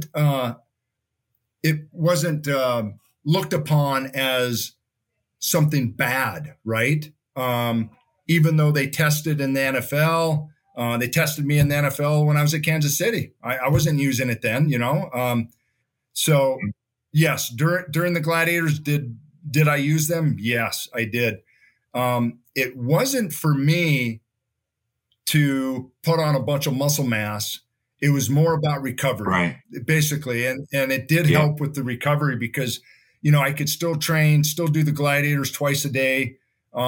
wasn't looked upon as something bad, right? Even though they tested in the NFL, they tested me in the NFL when I was at Kansas City. I wasn't using it then, So yes, during the Gladiators, did I use them? Yes, I did. It wasn't for me to put on a bunch of muscle mass. It was more about recovery, basically. And it did help with the recovery because, I could still train, still do the Gladiators twice a day.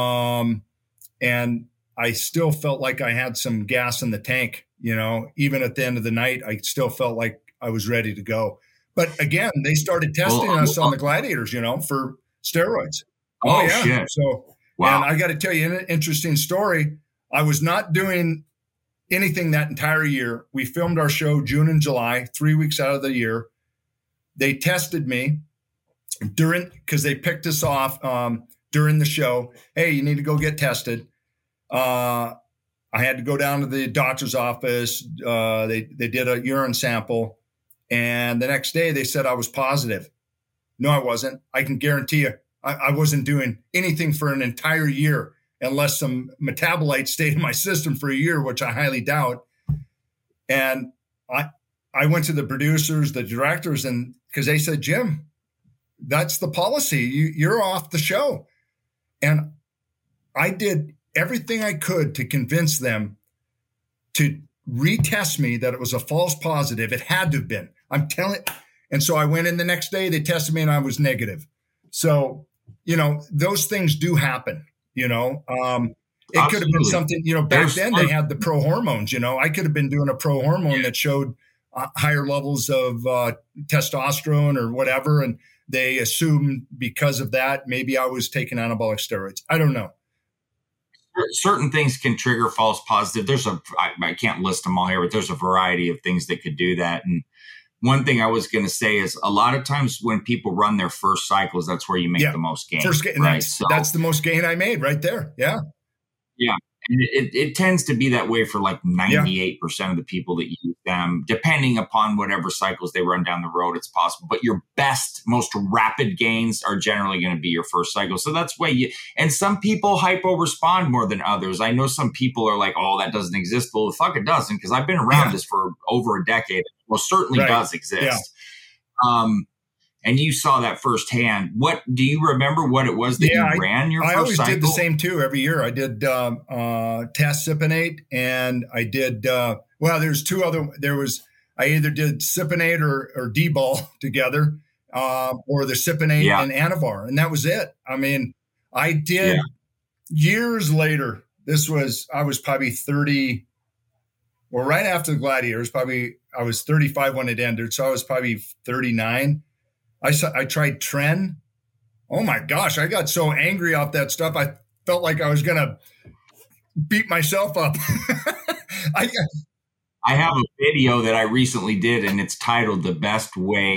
And I still felt like I had some gas in the tank, even at the end of the night, I still felt like I was ready to go. But again, they started testing us on the Gladiators, for steroids. Oh yeah. Shit. So, and I got to tell you an interesting story. I was not doing anything that entire year. We filmed our show June and July, 3 weeks out of the year. They tested me because they picked us off during the show. Hey, you need to go get tested. I had to go down to the doctor's office. They did a urine sample. And the next day they said I was positive. No, I wasn't. I can guarantee you I wasn't doing anything for an entire year unless some metabolites stayed in my system for a year, which I highly doubt. And I went to the producers, the directors, and because they said, Jim, that's the policy. You're off the show. And I did everything I could to convince them to retest me that it was a false positive. It had to have been. I'm telling. And so I went in the next day, they tested me and I was negative. So, those things do happen, It could have been something, back then they had the pro hormones, I could have been doing a pro hormone that showed higher levels of testosterone or whatever. And they assumed because of that, maybe I was taking anabolic steroids. I don't know. Certain things can trigger false positive. I can't list them all here, but there's a variety of things that could do that. And one thing I was going to say is a lot of times when people run their first cycles, that's where you make the most gain. That's the most gain I made right there. Yeah. Yeah. And it tends to be that way for like 98% of the people that use them, depending upon whatever cycles they run down the road, it's possible. But your best, most rapid gains are generally going to be your first cycle. So that's why and some people hypo respond more than others. I know some people are like, oh, that doesn't exist. Well, the fuck it doesn't, because I've been around this for over a decade. Well, certainly does exist. Yeah. And you saw that firsthand. What do you remember what it was that you ran your first cycle? I always did the same too every year. I did Tascipinate and I did, there's two other, I either did Cipinate or D-ball together or the Cipinate and Anavar. And that was it. I mean, I did years later. I was probably 30, right after the Gladiators, I was 35 when it ended. So I was probably 39. I tried Tren. Oh my gosh, I got so angry off that stuff. I felt like I was going to beat myself up. I have a video that I recently did, and it's titled The Best Way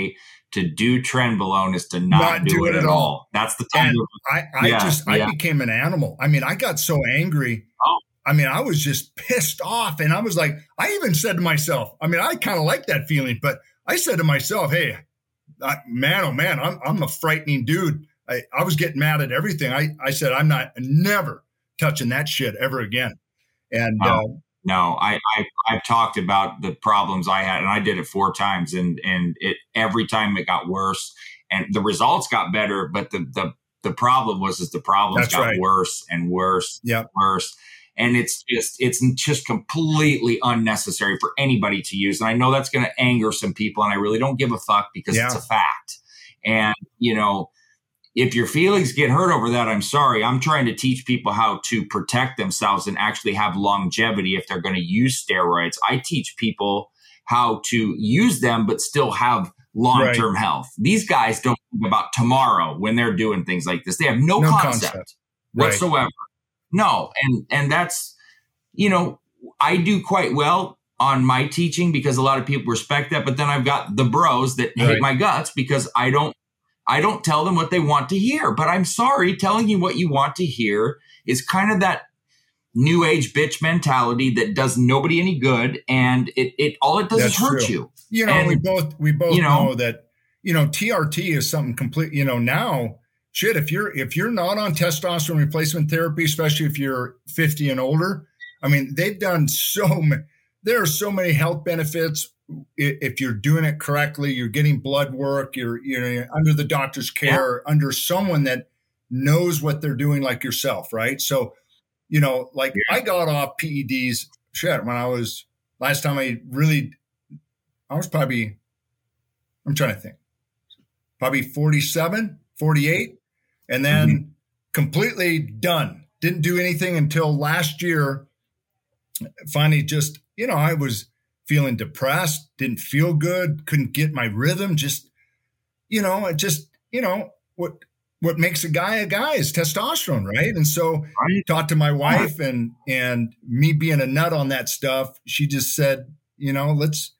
to do trenbolone is to not do it at all. That's the time. I became an animal. I mean, I got so angry. Oh. I mean, I was just pissed off. And I was like, I even said to myself, I mean, I kind of like that feeling, but I said to myself, hey, man, oh man, I'm a frightening dude. I was getting mad at everything. I said, I'm never touching that shit ever again. And no, I've talked about the problems I had, and I did it 4 times, and it every time it got worse, and the results got better, but the problem was the problems got worse and worse, worse. And it's just completely unnecessary for anybody to use. And I know that's going to anger some people, and I really don't give a fuck because it's a fact. And, you know, if your feelings get hurt over that, I'm sorry. I'm trying to teach people how to protect themselves and actually have longevity if they're going to use steroids. I teach people how to use them, but still have long-term health. These guys don't think about tomorrow when they're doing things like this. They have no concept whatsoever. No. And that's, you know, I do quite well on my teaching because a lot of people respect that. But then I've got the bros that hate my guts because I don't tell them what they want to hear. But I'm sorry, telling you what you want to hear is kind of that new age bitch mentality that does nobody any good. And it all it does is hurt you. You know, and we both know that, you know, TRT is something complete, you know, now. Shit, if you're not on testosterone replacement therapy, especially if you're 50 and older, I mean, they've done there are so many health benefits. If you're doing it correctly, you're getting blood work, you're under the doctor's care, under someone that knows what they're doing like yourself, right? So, you know, like I got off PEDs, when last time I was probably, I'm trying to think, probably 47, 48. And then completely done. Didn't do anything until last year. Finally, just, you know, I was feeling depressed, didn't feel good, couldn't get my rhythm. Just, you know, what makes a guy is testosterone, right? And so I talked to my wife and me being a nut on that stuff, she just said, you know,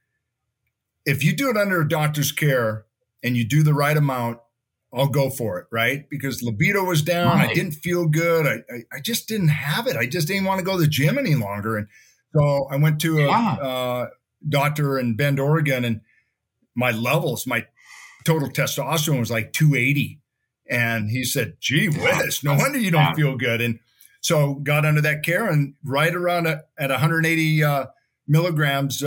if you do it under a doctor's care and you do the right amount, I'll go for it, right? Because libido was down. I didn't feel good. I just didn't have it. I just didn't want to go to the gym any longer. And so I went to a doctor in Bend, Oregon, and my total testosterone was like 280. And he said, gee whiz, no wonder you don't feel good. And so got under that care, and right around at 180 milligrams,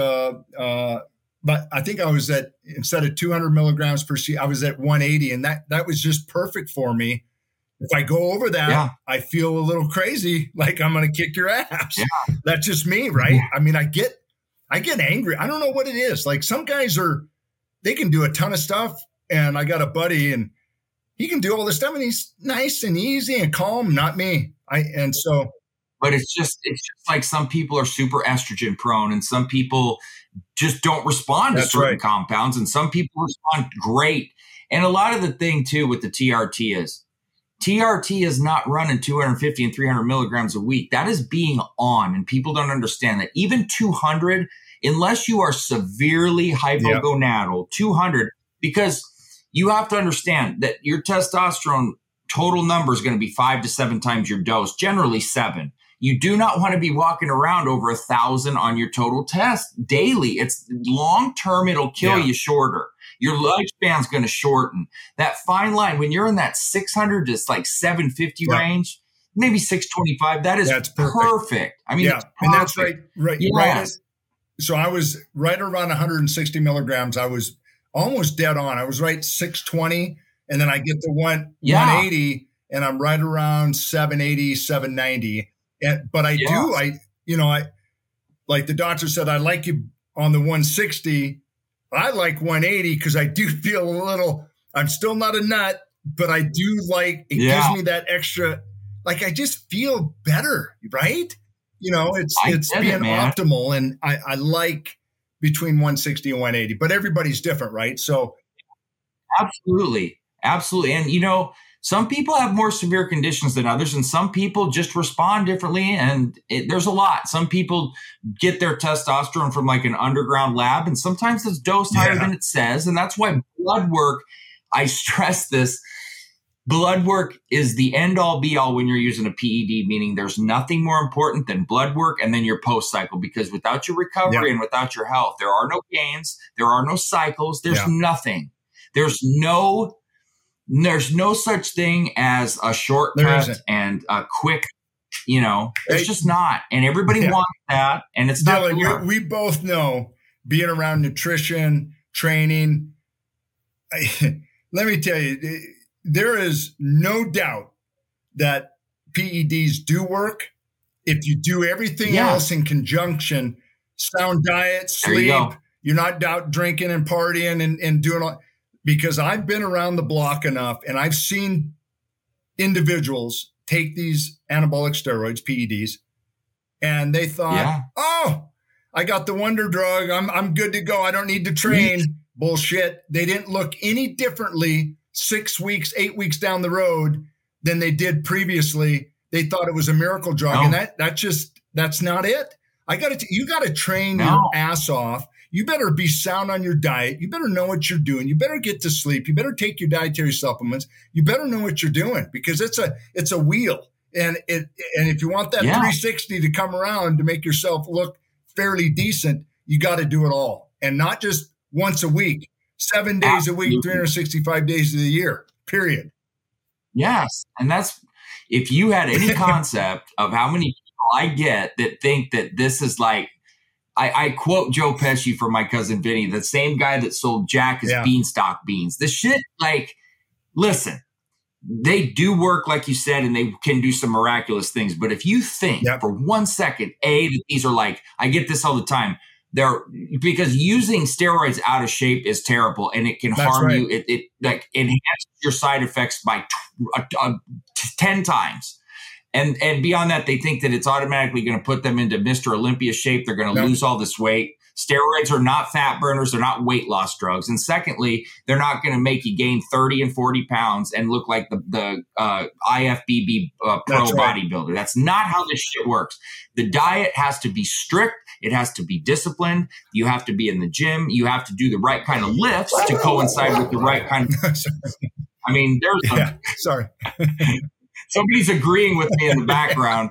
but I think I was instead of 200 milligrams per cc, I was at 180. And that was just perfect for me. If I go over that, I feel a little crazy, like I'm going to kick your ass. Yeah. That's just me, right? I mean, I get angry. I don't know what it is. Like some guys they can do a ton of stuff. And I got a buddy and he can do all this stuff and he's nice and easy and calm, not me. But it's just like some people are super estrogen prone and some people just don't respond to certain compounds, and some people respond great. And a lot of the thing too with the TRT is not running 250 and 300 milligrams a week. That is being on, and people don't understand that. Even 200, unless you are severely hypogonadal, 200, because you have to understand that your testosterone total number is going to be 5 to 7 times your dose, generally 7. You do not want to be walking around over 1,000 on your total test daily. It's long-term. It'll kill you shorter. Your lifespan's going to shorten. That fine line, when you're in that 600 to like 750 range, maybe 625, that's perfect. I mean, it's perfect. And that's right. So I was right around 160 milligrams. I was almost dead on. I was right 620. And then I get to 180 and I'm right around 780, 790. But I like the doctor said, I like you on the 160. I like 180 because I do feel a little, I'm still not a nut, but I do like, it gives me that extra, like I just feel better, right? You know, it's being optimal. And I like between 160 and 180, but everybody's different, right? So. Absolutely. And, you know, some people have more severe conditions than others, and some people just respond differently. And there's a lot. Some people get their testosterone from like an underground lab, and sometimes it's dosed higher than it says. And that's why blood work, I stress this, blood work is the end all be all when you're using a PED, meaning there's nothing more important than blood work and then your post cycle, because without your recovery and without your health, there are no gains, there are no cycles, there's nothing. There's no such thing as a shortcut and a quick, there's just not. And everybody wants that. And it's Dylan, not. We both know, being around nutrition, training, let me tell you, there is no doubt that PEDs do work if you do everything else in conjunction. Sound diet, sleep, you're not out drinking and partying and doing all. Because I've been around the block enough and I've seen individuals take these anabolic steroids, PEDs, and they thought, oh, I got the wonder drug. I'm good to go. I don't need to train. Bullshit. They didn't look any differently 6 weeks, 8 weeks down the road than they did previously. They thought it was a miracle drug. And that's not it. You got to train your ass off. You better be sound on your diet. You better know what you're doing. You better get to sleep. You better take your dietary supplements. You better know what you're doing, because it's a wheel. And if you want that 360 to come around to make yourself look fairly decent, you got to do it all, and not just once a week, 7 days a week, 365 days of the year, period. Yes. And that's, if you had any concept of how many people I get that think that this is like, I quote Joe Pesci from My Cousin Vinny, the same guy that sold Jack as beanstalk beans. The shit, like, listen, they do work, like you said, and they can do some miraculous things. But if you think for 1 second, that these are like, I get this all the time. Because using steroids out of shape is terrible, and it can harm you. It like enhances your side effects by 10 times. And beyond that, they think that it's automatically going to put them into Mr. Olympia shape. They're going to lose all this weight. Steroids are not fat burners. They're not weight loss drugs. And secondly, they're not going to make you gain 30 and 40 pounds and look like the IFBB pro bodybuilder. That's not how this shit works. The diet has to be strict. It has to be disciplined. You have to be in the gym. You have to do the right kind of lifts to coincide with the right kind of. I mean, there's sorry. Somebody's agreeing with me in the background.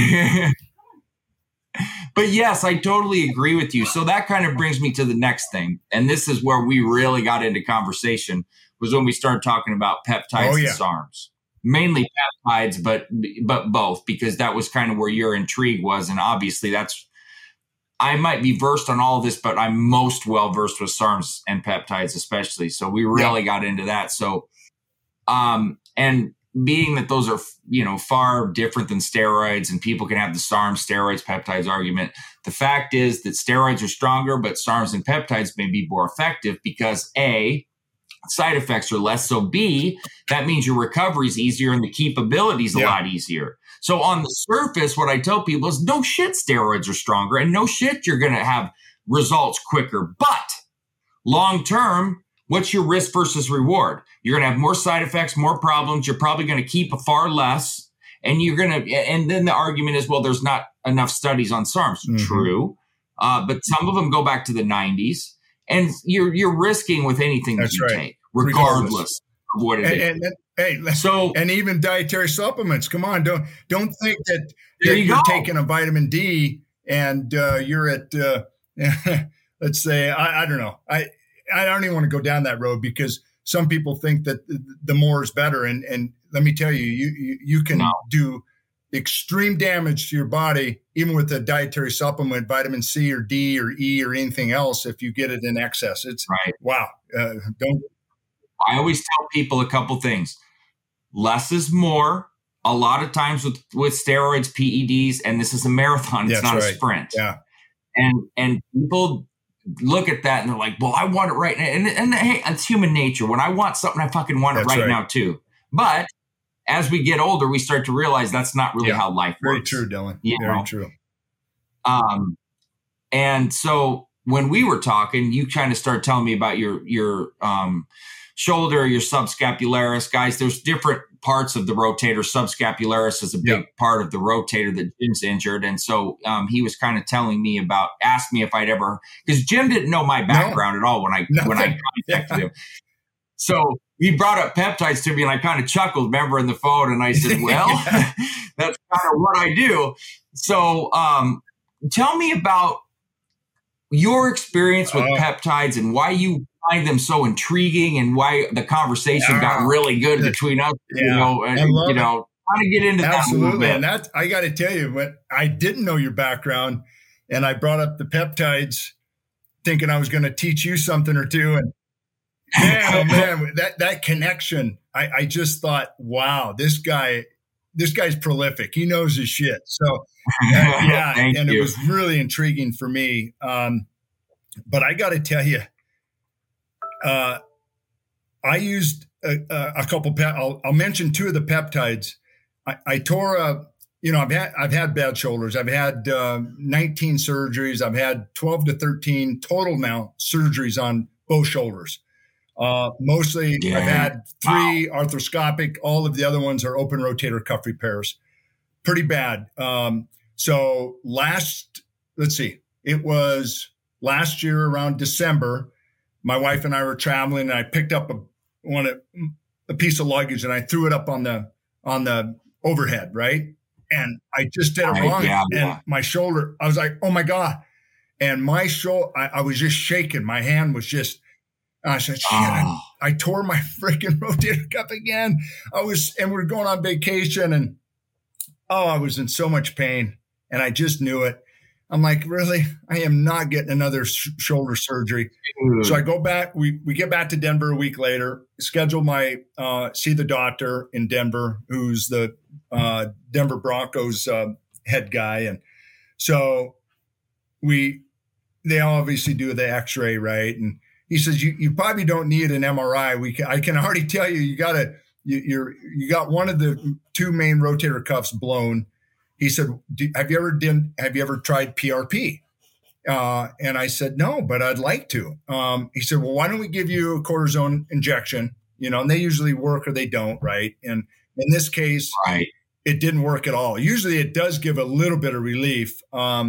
But yes, I totally agree with you. So that kind of brings me to the next thing. And this is where we really got into conversation, was when we started talking about peptides and SARMs. Mainly peptides, but both, because that was kind of where your intrigue was. And obviously I might be versed on all of this, but I'm most well versed with SARMs and peptides especially. So we really got into that. So, and being that those are, far different than steroids, and people can have the SARMs, steroids, peptides argument. The fact is that steroids are stronger, but SARMs and peptides may be more effective because A, side effects are less. So B, that means your recovery is easier and the keepability is a lot easier. So on the surface, what I tell people is no shit, steroids are stronger, and no shit, you're going to have results quicker. But long term, what's your risk versus reward? You're going to have more side effects, more problems. You're probably going to keep far less. And and then the argument is, well, there's not enough studies on SARMs. Mm-hmm. True. But some of them go back to the 90s. And you're risking with anything that you take, regardless of what it is. And even dietary supplements. Come on, don't think that you're taking a vitamin D and you're at, let's say, I don't know. I don't even want to go down that road, because some people think that the more is better. And let me tell you, you can do extreme damage to your body, even with a dietary supplement, vitamin C or D or E or anything else, if you get it in excess. It's wow. I always tell people a couple things. Less is more. A lot of times with steroids, PEDs, and this is a marathon. It's not a sprint. Yeah. And people look at that and they're like, well, I want it right now. And hey, it's human nature. When I want something, I fucking want it right now too. But as we get older, we start to realize that's not really how life works. Very true, Dylan. Very true. And so when we were talking, you kind of started telling me about your shoulder, your subscapularis. Guys, there's different parts of the rotator. Subscapularis is a big part of the rotator that Jim's injured. And so he was kind of telling me asked me if I'd ever, because Jim didn't know my background at all when I contacted him. So he brought up peptides to me, and I kind of chuckled, remember, in the phone, and I said, well, that's kind of what I do. So tell me about your experience with peptides and why you find them so intriguing and why the conversation got really good between us, kind of get into that a little bit. And that, I got to tell you, when I didn't know your background and I brought up the peptides thinking I was going to teach you something or two. And man, that connection, I just thought, wow, this guy's prolific. He knows his shit. So it was really intriguing for me. But I got to tell you, I used a couple. I'll mention two of the peptides. I tore I've had bad shoulders. I've had 19 surgeries. I've had 12 to 13 total now surgeries on both shoulders. Mostly I've had 3 arthroscopic. All of the other ones are open rotator cuff repairs. Pretty bad. So it was last year around December, my wife and I were traveling and I picked up a piece of luggage and I threw it up on the overhead, right? And I just did it wrong. And my shoulder, I was like, oh my God. And my shoulder, I was just shaking. My hand was just, I said, shit, I tore my freaking rotator cuff again. And we were going on vacation and I was in so much pain and I just knew it. I'm like, really? I am not getting another shoulder surgery. So I go back, we get back to Denver a week later, schedule see the doctor in Denver, who's the Denver Broncos head guy. And so they obviously do the x-ray, right? And he says, you probably don't need an MRI. I can already tell you got one of the 2 main rotator cuffs blown. He said, have you ever tried PRP? And I said, no, but I'd like to. He said, well, why don't we give you a cortisone injection? And they usually work or they don't, right? And in this case, it didn't work at all. Usually it does give a little bit of relief.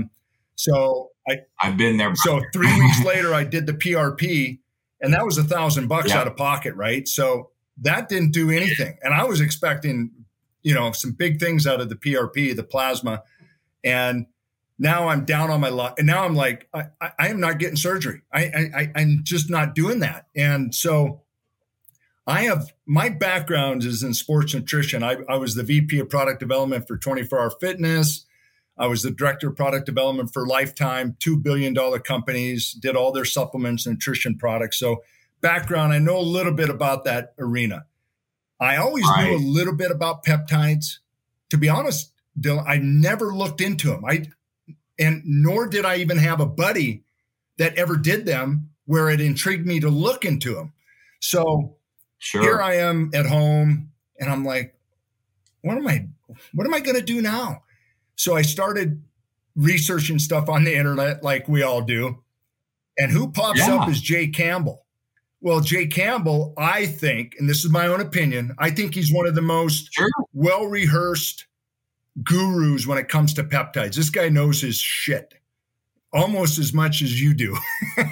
So I've been there. So 3 weeks later, I did the PRP and that was $1,000 out of pocket, right? So that didn't do anything. And I was expecting some big things out of the PRP, the plasma. And now I'm down on my luck. And now I'm like, I am not getting surgery. I'm just not doing that. And so my background is in sports nutrition. I was the VP of product development for 24 Hour Fitness. I was the director of product development for Lifetime, $2 billion companies, did all their supplements and nutrition products. So background, I know a little bit about that arena. I always knew a little bit about peptides. To be honest, Dylan, I never looked into them. Nor did I even have a buddy that ever did them where it intrigued me to look into them. So here I am at home and I'm like, what am I going to do now? So I started researching stuff on the internet like we all do. And who pops up is Jay Campbell. Well, Jay Campbell, I think, and this is my own opinion, I think he's one of the most well-rehearsed gurus when it comes to peptides. This guy knows his shit almost as much as you do.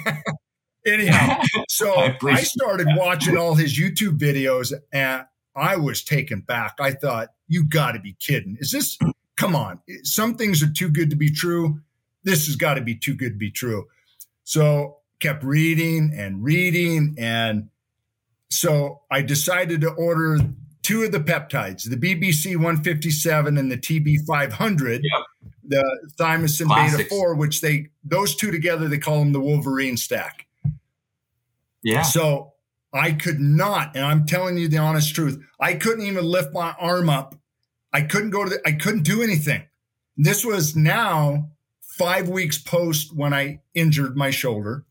Anyhow, so I started watching all his YouTube videos and I was taken back. I thought, you got to be kidding. Come on. Some things are too good to be true. This has got to be too good to be true. So kept reading. And so I decided to order 2 of the peptides, the BBC 157 and the TB 500, the thymosin beta 4, which those 2 together, they call them the Wolverine stack. Yeah. So I could not, and I'm telling you the honest truth, I couldn't even lift my arm up. I couldn't I couldn't do anything. This was now 5 weeks post when I injured my shoulder.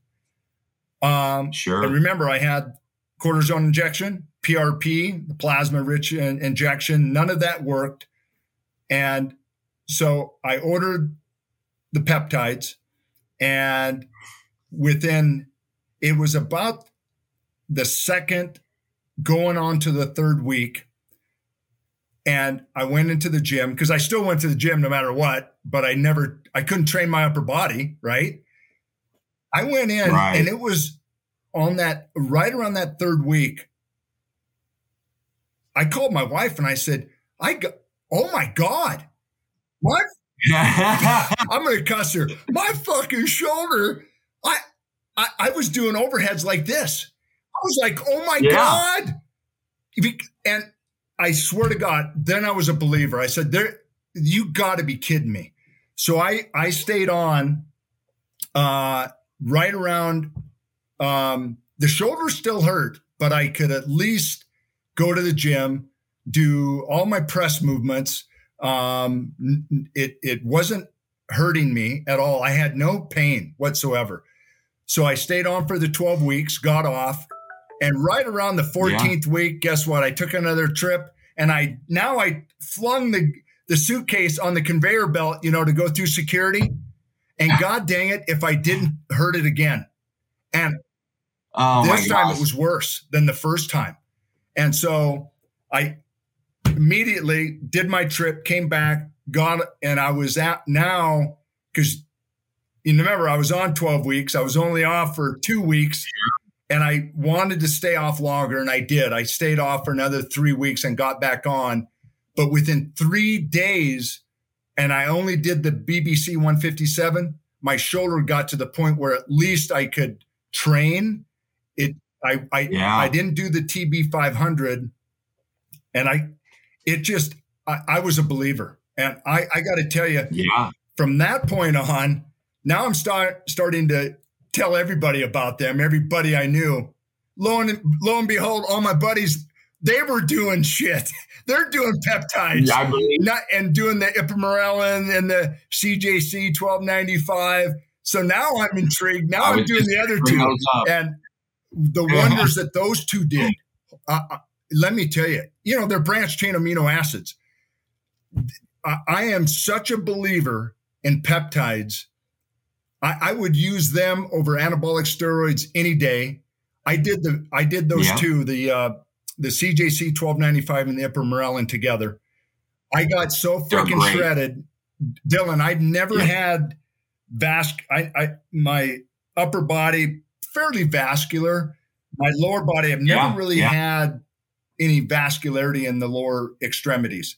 And remember, I had cortisone injection, PRP, the plasma-rich injection. None of that worked. And so I ordered the peptides, and it was about the second going on to the 3rd week. And I went into the gym because I still went to the gym no matter what, but I couldn't train my upper body. Right. I went in and it was right around that 3rd week. I called my wife and I said, oh my God, my I'm going to cuss her. My fucking shoulder. I was doing overheads like this. I was like, oh my God. And I swear to God, then I was a believer. I said, you got to be kidding me. So I stayed on right around, the shoulder still hurt, but I could at least go to the gym, do all my press movements. It wasn't hurting me at all. I had no pain whatsoever. So I stayed on for the 12 weeks, got off, and right around the 14th week, guess what? I took another trip, and I flung the suitcase on the conveyor belt, to go through security. And God dang it, if I didn't hurt it again. And this time it was worse than the first time. And so I immediately did my trip, came back, and I was at now, because you remember I was on 12 weeks. I was only off for 2 weeks, and I wanted to stay off longer, and I did. I stayed off for another 3 weeks and got back on. But within 3 days, and I only did the BBC 157, my shoulder got to the point where at least I could train it. I didn't do the TB 500, and I was a believer. And I got to tell you, from that point on, now I'm starting to tell everybody about them, everybody I knew. Lo and behold, all my buddies, they were doing shit. They're doing peptides and doing the ipamorelin and the CJC 1295. So now I'm intrigued. Now I'm doing the other two. And the wonders that those two did. Let me tell you, they're branched chain amino acids. I am such a believer in peptides. I would use them over anabolic steroids any day. I did those two, the CJC 1295 and the ipamorelin together. I got so freaking shredded, Dylan. I'd never had my upper body fairly vascular. My lower body, I've never really had any vascularity in the lower extremities.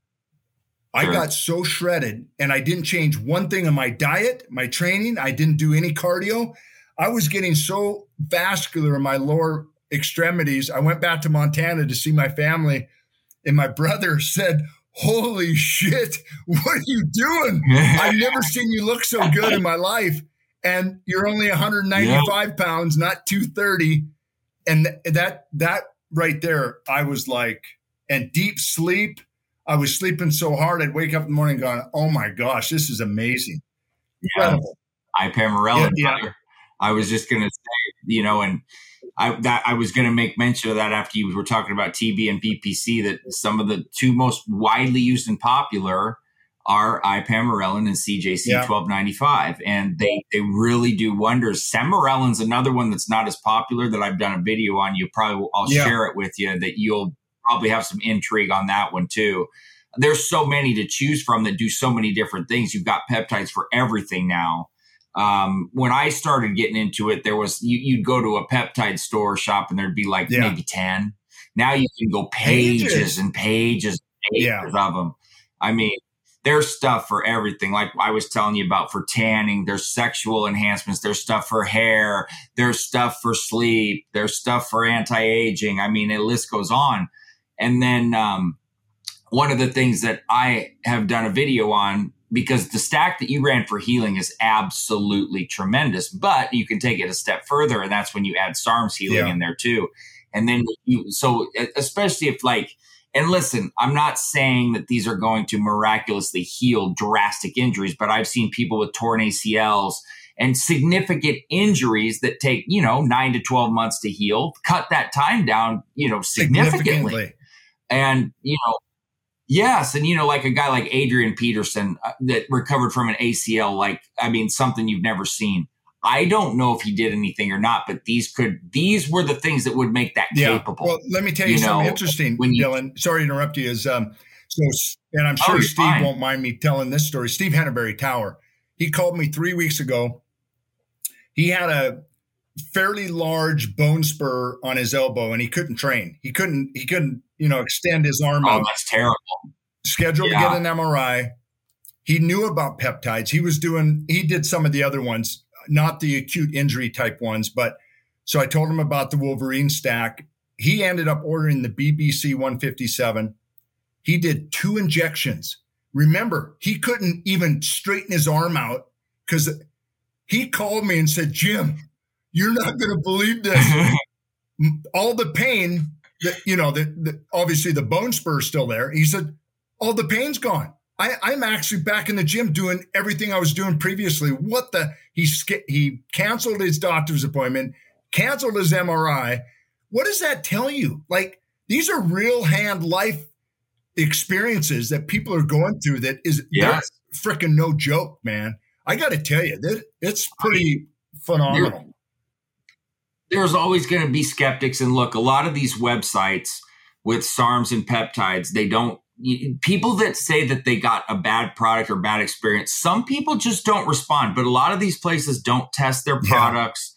I got so shredded, and I didn't change one thing in my diet, my training. I didn't do any cardio. I was getting so vascular in my lower extremities. I went back to Montana to see my family, and my brother said, "Holy shit, what are you doing? I've never seen you look so good in my life. And you're only 195 pounds, not 230. And that right there, I was like, and deep sleep. I was sleeping so hard, I'd wake up in the morning going, oh my gosh, this is amazing. Incredible. Ipamorelin. I was just going to say, and I was going to make mention of that after you were talking about TB and BPC, that some of the two most widely used and popular are ipamorelin and CJC 1295. And they really do wonders. Semorelin's another one that's not as popular that I've done a video on. I'll share it with you, that you'll probably have some intrigue on that one too. There's so many to choose from that do so many different things. You've got peptides for everything now. When I started getting into it, there was, you'd go to a peptide store shop and there'd be like maybe 10. Now you can go pages and pages of them. I mean, there's stuff for everything. Like I was telling you about for tanning, there's sexual enhancements. There's stuff for hair. There's stuff for sleep. There's stuff for anti-aging. I mean, the list goes on. And then one of the things that I have done a video on, because the stack that you ran for healing is absolutely tremendous, but you can take it a step further. And that's when you add SARM's healing in there too. And then so especially if and listen, I'm not saying that these are going to miraculously heal drastic injuries, but I've seen people with torn ACLs and significant injuries that take, 9 to 12 months to heal, cut that time down, significantly. And, yes. And, like a guy like Adrian Peterson that recovered from an ACL, something you've never seen. I don't know if he did anything or not, but these were the things that would make that capable. Well, let me tell you something interesting, Dylan. Sorry to interrupt you. And I'm sure Steve won't mind me telling this story. Steve Henneberry Tower. He called me 3 weeks ago. He had a fairly large bone spur on his elbow, and he couldn't train. He couldn't, extend his arm out. Oh, that's terrible. Scheduled to get an MRI. He knew about peptides. He did some of the other ones, not the acute injury type ones, but so I told him about the Wolverine stack. He ended up ordering the BBC 157. He did 2 injections. Remember, he couldn't even straighten his arm out because he called me and said, Jim, you're not going to believe this. All the pain, obviously the bone spur is still there. He said, all the pain's gone. I'm actually back in the gym doing everything I was doing previously. He canceled his doctor's appointment, canceled his MRI. What does that tell you? Like, these are real hand life experiences that people are going through that is freaking no joke, man. I got to tell you, it's pretty phenomenal. There's always going to be skeptics. And look, a lot of these websites with SARMs and peptides, people that say that they got a bad product or bad experience, some people just don't respond. But a lot of these places don't test their products.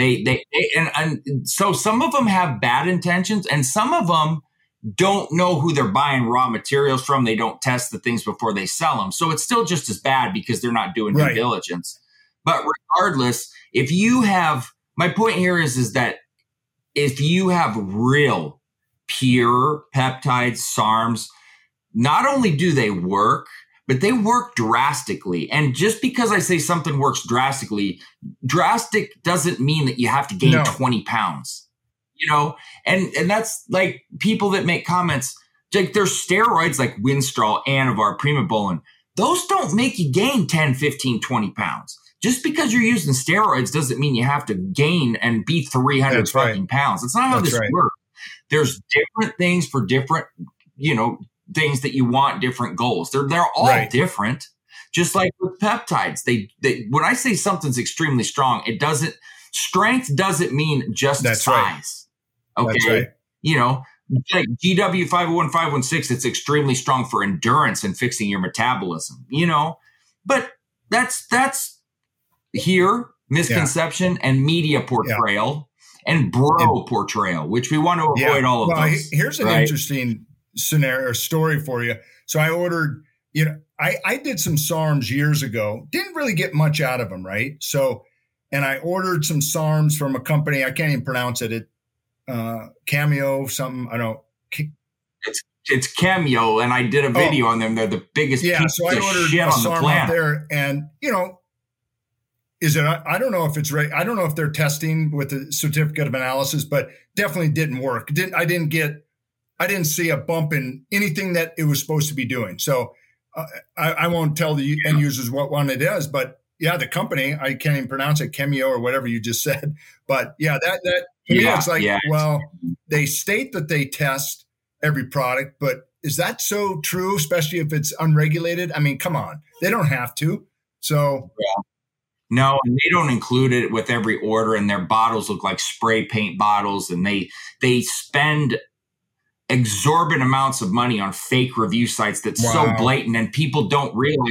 And so some of them have bad intentions, and some of them don't know who they're buying raw materials from. They don't test the things before they sell them. So it's still just as bad because they're not doing due diligence. But regardless, my point here is that if you have real pure peptides, SARMs, not only do they work, but they work drastically. And just because I say something works drastic doesn't mean that you have to gain 20 pounds, and that's like people that make comments, like there's steroids like Winstrol, Anavar, Primobolan. Those don't make you gain 10, 15, 20 pounds. Just because you're using steroids doesn't mean you have to gain and be 300 pounds. That's not how this works. There's different things for different, things that you want, different goals. They're all different. Just like with peptides, they when I say something's extremely strong, strength doesn't mean just size. Okay. Like GW 501, 516, it's extremely strong for endurance and fixing your metabolism, but that's here misconception and media portrayal and portrayal, which we want to avoid all of those. Here's an interesting scenario or story for you. So I ordered, I did some SARMs years ago, didn't really get much out of them. Right. So, and I ordered some SARMs from a company, I can't even pronounce it. Cameo, something, I don't know. It's Cameo. And I did a video on them. They're the biggest piece so I ordered shit a on the SARM planet. out there, and, I don't know if it's right. I don't know if they're testing with the certificate of analysis, but definitely didn't work. I didn't see a bump in anything that it was supposed to be doing. So I won't tell the end users what one it is, but the company, I can't even pronounce it, Cameo or whatever you just said. But it's like, well, they state that they test every product, but is that so true, especially if it's unregulated? I mean, come on, they don't have to. So no, and they don't include it with every order, and their bottles look like spray paint bottles, and they spend exorbitant amounts of money on fake review sites that's so blatant, and people don't realize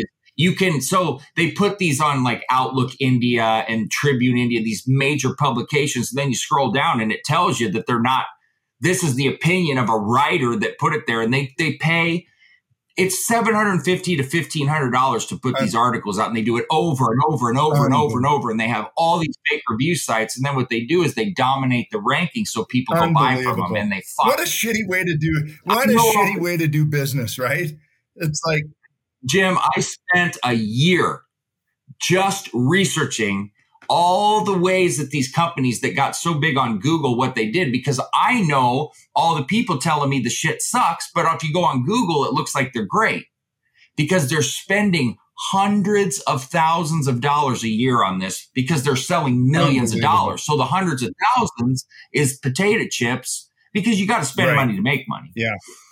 so they put these on like Outlook India and Tribune India, these major publications, and then you scroll down and it tells you that this is the opinion of a writer that put it there, and they pay, it's $750 to $1,500 to put these articles out, and they do it over and over and over and over and over, and they have all these fake review sites, and then what they do is they dominate the rankings so people go buy from them, and they fuck. What a shitty way to do. Shitty way to do business, right? It's like, Jim, I spent a year just researching all the ways that these companies that got so big on Google, what they did, because I know all the people telling me the shit sucks, but if you go on Google, it looks like they're great because they're spending hundreds of thousands of dollars a year on this because they're selling millions of dollars. So the hundreds of thousands is potato chips because you got to spend money to make money. Yeah.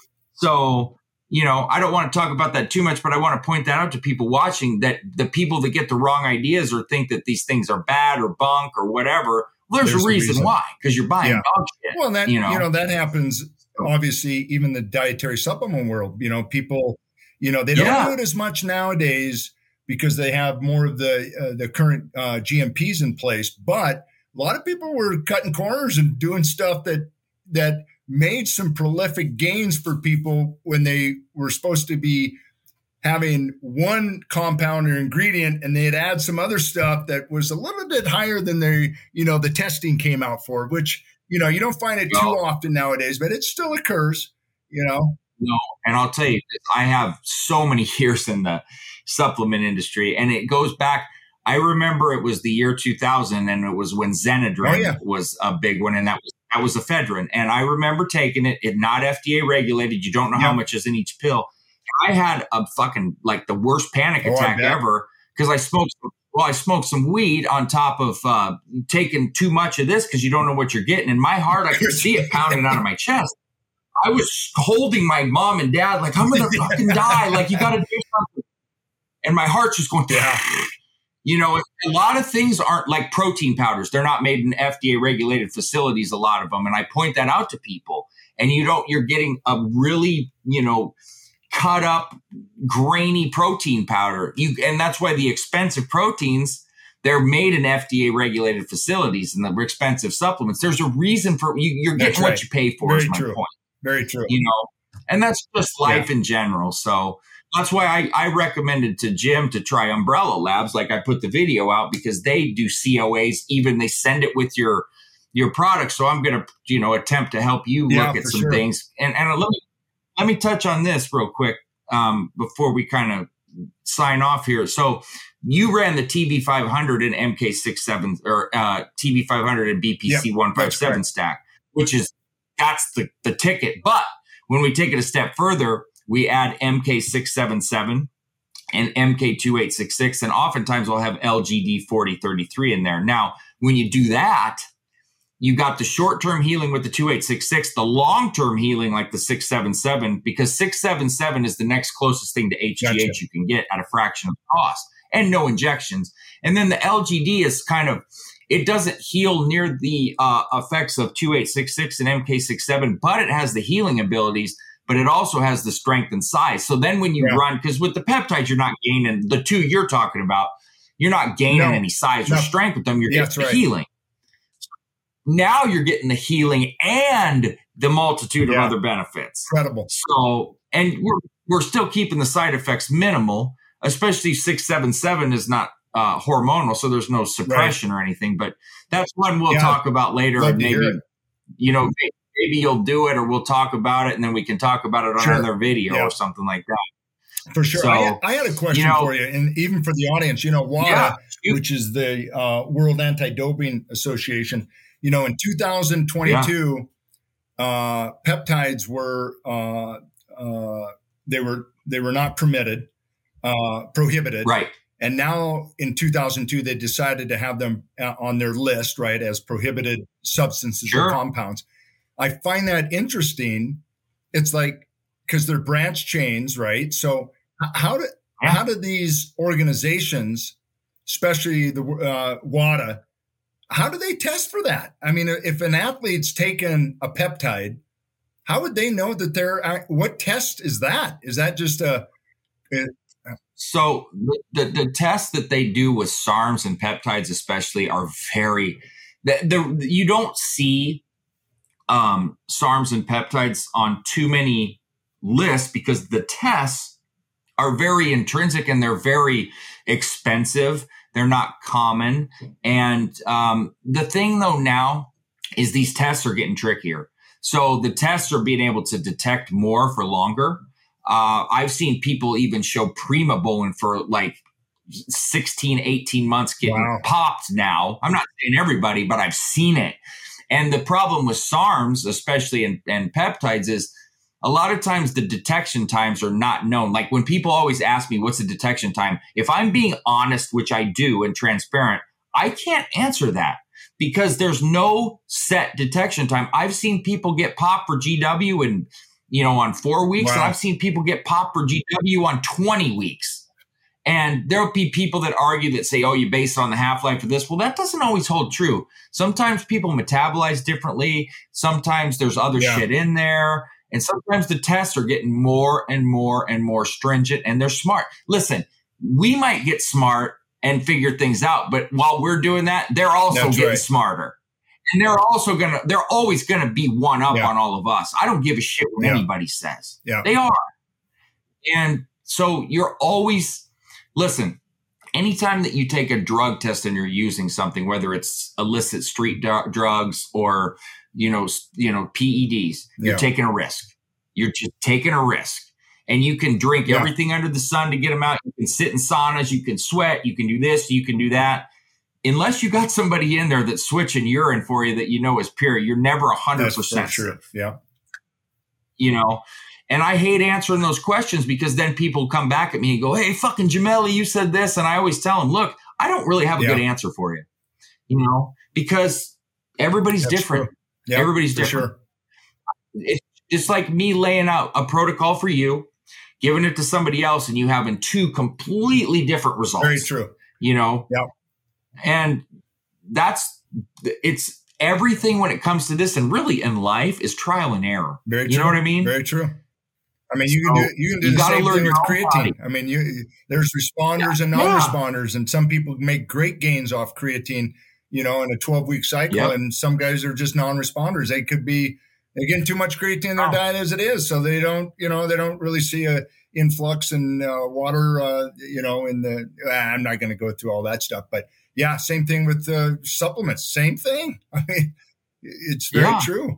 So, I don't want to talk about that too much, but I want to point that out to people watching, that the people that get the wrong ideas or think that these things are bad or bunk or whatever, there's a reason why, because you're buying dog shit. Well, that, that happens, obviously, even the dietary supplement world, people, they don't do it as much nowadays because they have more of the current GMPs in place. But a lot of people were cutting corners and doing stuff that made some prolific gains for people when they were supposed to be having one compound or ingredient, and they'd add some other stuff that was a little bit higher than the testing came out for, which, you don't find it too often nowadays, but it still occurs, No, and I'll tell you, I have so many years in the supplement industry, and it goes back. I remember it was the year 2000, and it was when Zenadrin was a big one, and that was ephedrine. And I remember taking it, not FDA regulated. You don't know how much is in each pill. I had a fucking like the worst panic attack ever because I smoked some weed on top of taking too much of this because you don't know what you're getting. In my heart, I could see it pounding out of my chest. I was holding my mom and dad like, I'm going to fucking die. Like, you got to do something. And my heart's just going, a lot of things aren't like protein powders. They're not made in FDA regulated facilities, a lot of them. And I point that out to people. And you're getting a really, cut up, grainy protein powder. And that's why the expensive proteins, they're made in FDA regulated facilities, and the expensive supplements. There's a reason for you're getting what you pay for. Very is my true. Point. Very true. And that's just life in general. So that's why I recommended to Jim to try Umbrella Labs. Like I put the video out because they do COAs. Even they send it with your product. So I'm going to, attempt to help you look at some things. And let me touch on this real quick before we kind of sign off here. So you ran the TB500 and MK67 or TB500 and BPC 157 stack, that's the ticket. But when we take it a step further, we add MK677 and MK2866, and oftentimes we'll have LGD4033 in there. Now, when you do that, you got the short-term healing with the 2866, the long-term healing like the 677, because 677 is the next closest thing to HGH you can get at a fraction of the cost and no injections. And then the LGD is kind of, it doesn't heal near the effects of 2866 and MK67, but it has the healing abilities, but it also has the strength and size. So then when you run, because with the peptides, you're not gaining, the two you're talking about, you're not gaining any size or strength with them. You're getting the healing. Now you're getting the healing and the multitude of other benefits. Incredible. So, and we're still keeping the side effects minimal, especially 677 is not hormonal, so there's no suppression or anything. But that's one we'll talk about later. And maybe, maybe you'll do it, or we'll talk about it, and then we can talk about it on another video or something like that. For sure. So, I had a question for you, and even for the audience. WADA, which is the World Anti-Doping Association. In 2022, peptides were they were not permitted, prohibited. Right. And now in 2002, they decided to have them on their list, right, as prohibited substances or compounds. I find that interesting. It's like, because they're branch chains, right? So how do these organizations, especially the WADA, how do they test for that? I mean, if an athlete's taken a peptide, how would they know that what test is that? Is that just So the tests that they do with SARMs and peptides especially are very, you don't see SARMs and peptides on too many lists because the tests are very intrinsic and they're very expensive. They're not common. And the thing though now is these tests are getting trickier. So the tests are being able to detect more for longer. I've seen people even show Primobolan for like 16, 18 months getting popped now. I'm not saying everybody, but I've seen it. And the problem with SARMs, especially and peptides, is a lot of times the detection times are not known. Like when people always ask me, what's the detection time? If I'm being honest, which I do, and transparent, I can't answer that because there's no set detection time. I've seen people get popped for GW and on 4 weeks. And I've seen people get popped for GW on 20 weeks. And there'll be people that argue that say, you base it on the half-life of this. Well, that doesn't always hold true. Sometimes people metabolize differently. Sometimes there's other shit in there. And sometimes the tests are getting more and more and more stringent, and they're smart. Listen, we might get smart and figure things out. But while we're doing that, they're also getting smarter. And they're always gonna be one up on all of us. I don't give a shit what anybody says. Yeah. They are. And so you're always, listen, anytime that you take a drug test and you're using something, whether it's illicit street drugs or, PEDs, you're taking a risk. You're just taking a risk. And you can drink everything under the sun to get them out. You can sit in saunas, you can sweat, you can do this, you can do that. Unless you got somebody in there that's switching urine for you that is pure, you're never 100% That's true. Yeah. And I hate answering those questions because then people come back at me and go, hey, fucking Gemelli, you said this. And I always tell them, look, I don't really have a good answer for you, because everybody's different. Yeah, everybody's different. Sure. It's just like me laying out a protocol for you, giving it to somebody else, and you having two completely different results. Very true. Yeah. And it's everything when it comes to this, and really in life is trial and error. Very true. You know what I mean? Very true. I mean, you can do the same thing with creatine. Body. I mean, there's responders and non-responders, and some people make great gains off creatine, in a 12-week cycle, and some guys are just non-responders. They could be getting too much creatine in their diet as it is, so they don't really see a influx in water, I'm not going to go through all that stuff, but yeah, same thing with supplements, same thing. I mean, it's very true.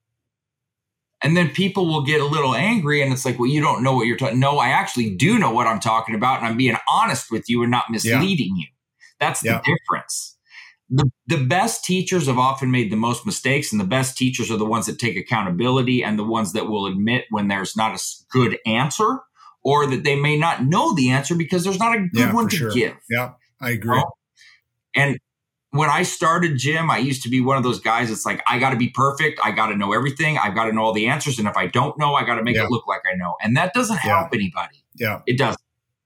And then people will get a little angry, and it's like, well, you don't know what you're talking. No, I actually do know what I'm talking about, and I'm being honest with you and not misleading you. That's the difference. The best teachers have often made the most mistakes, and the best teachers are the ones that take accountability and the ones that will admit when there's not a good answer, or that they may not know the answer because there's not a good one to give. Yeah, I agree. And when I started gym, I used to be one of those guys that's like, I got to be perfect. I got to know everything. I've got to know all the answers. And if I don't know, I got to make it look like I know. And that doesn't help anybody. Yeah. It doesn't.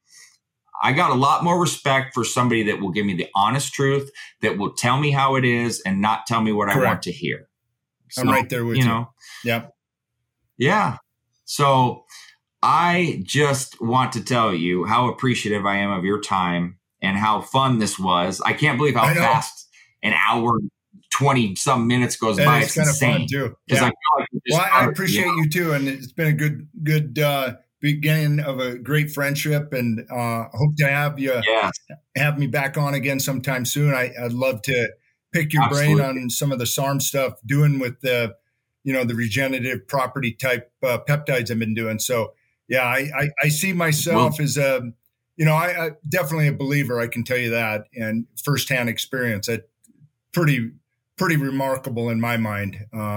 I got a lot more respect for somebody that will give me the honest truth, that will tell me how it is and not tell me what I want to hear. So, I'm right there with you. Yeah. Yeah. So I just want to tell you how appreciative I am of your time and how fun this was. I can't believe how fast an hour, 20 some minutes goes by. It's kind insane. of fun too. Yeah. I feel like I appreciate you too. And it's been a good beginning of a great friendship, and hope to have you have me back on again sometime soon. I'd love to pick your brain on some of the SARM stuff doing with the regenerative property type peptides I've been doing. So yeah, I see myself as I definitely a believer. I can tell you that, and firsthand experience. That pretty remarkable in my mind.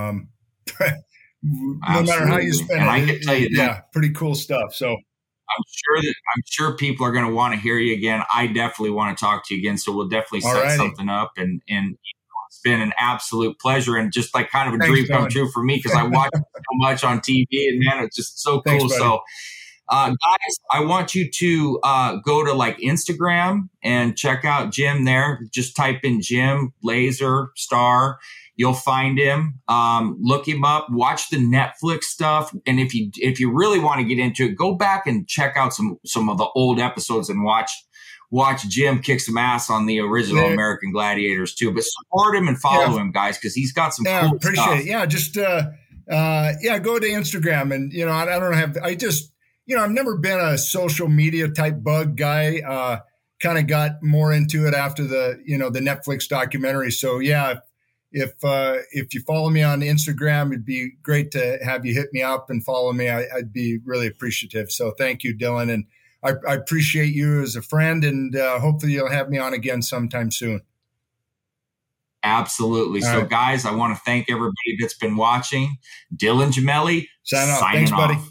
No matter how you spend it, I can tell you that. Pretty cool stuff. So I'm sure people are going to want to hear you again. I definitely want to talk to you again. So we'll definitely set something up, and it's been an absolute pleasure and just like kind of a dream come true for me, because I watch so much on TV, and man, it's just so cool. So guys, I want you to go to like Instagram and check out Jim there. Just type in Jim Laser Star. You'll find him. Look him up. Watch the Netflix stuff. And if you really want to get into it, go back and check out some of the old episodes and watch Jim kick some ass on the original American Gladiators too. But support him and follow him, guys, because he's got some cool appreciate stuff. It. Yeah, just go to Instagram, and I've never been a social media type bug guy. Kind of got more into it after the Netflix documentary. So yeah. If you follow me on Instagram, it'd be great to have you hit me up and follow me. I'd be really appreciative. So thank you, Dylan. And I appreciate you as a friend, and hopefully you'll have me on again sometime soon. Absolutely. All right. Guys, I want to thank everybody that's been watching. Dylan Gemelli, signing off. Thanks, buddy.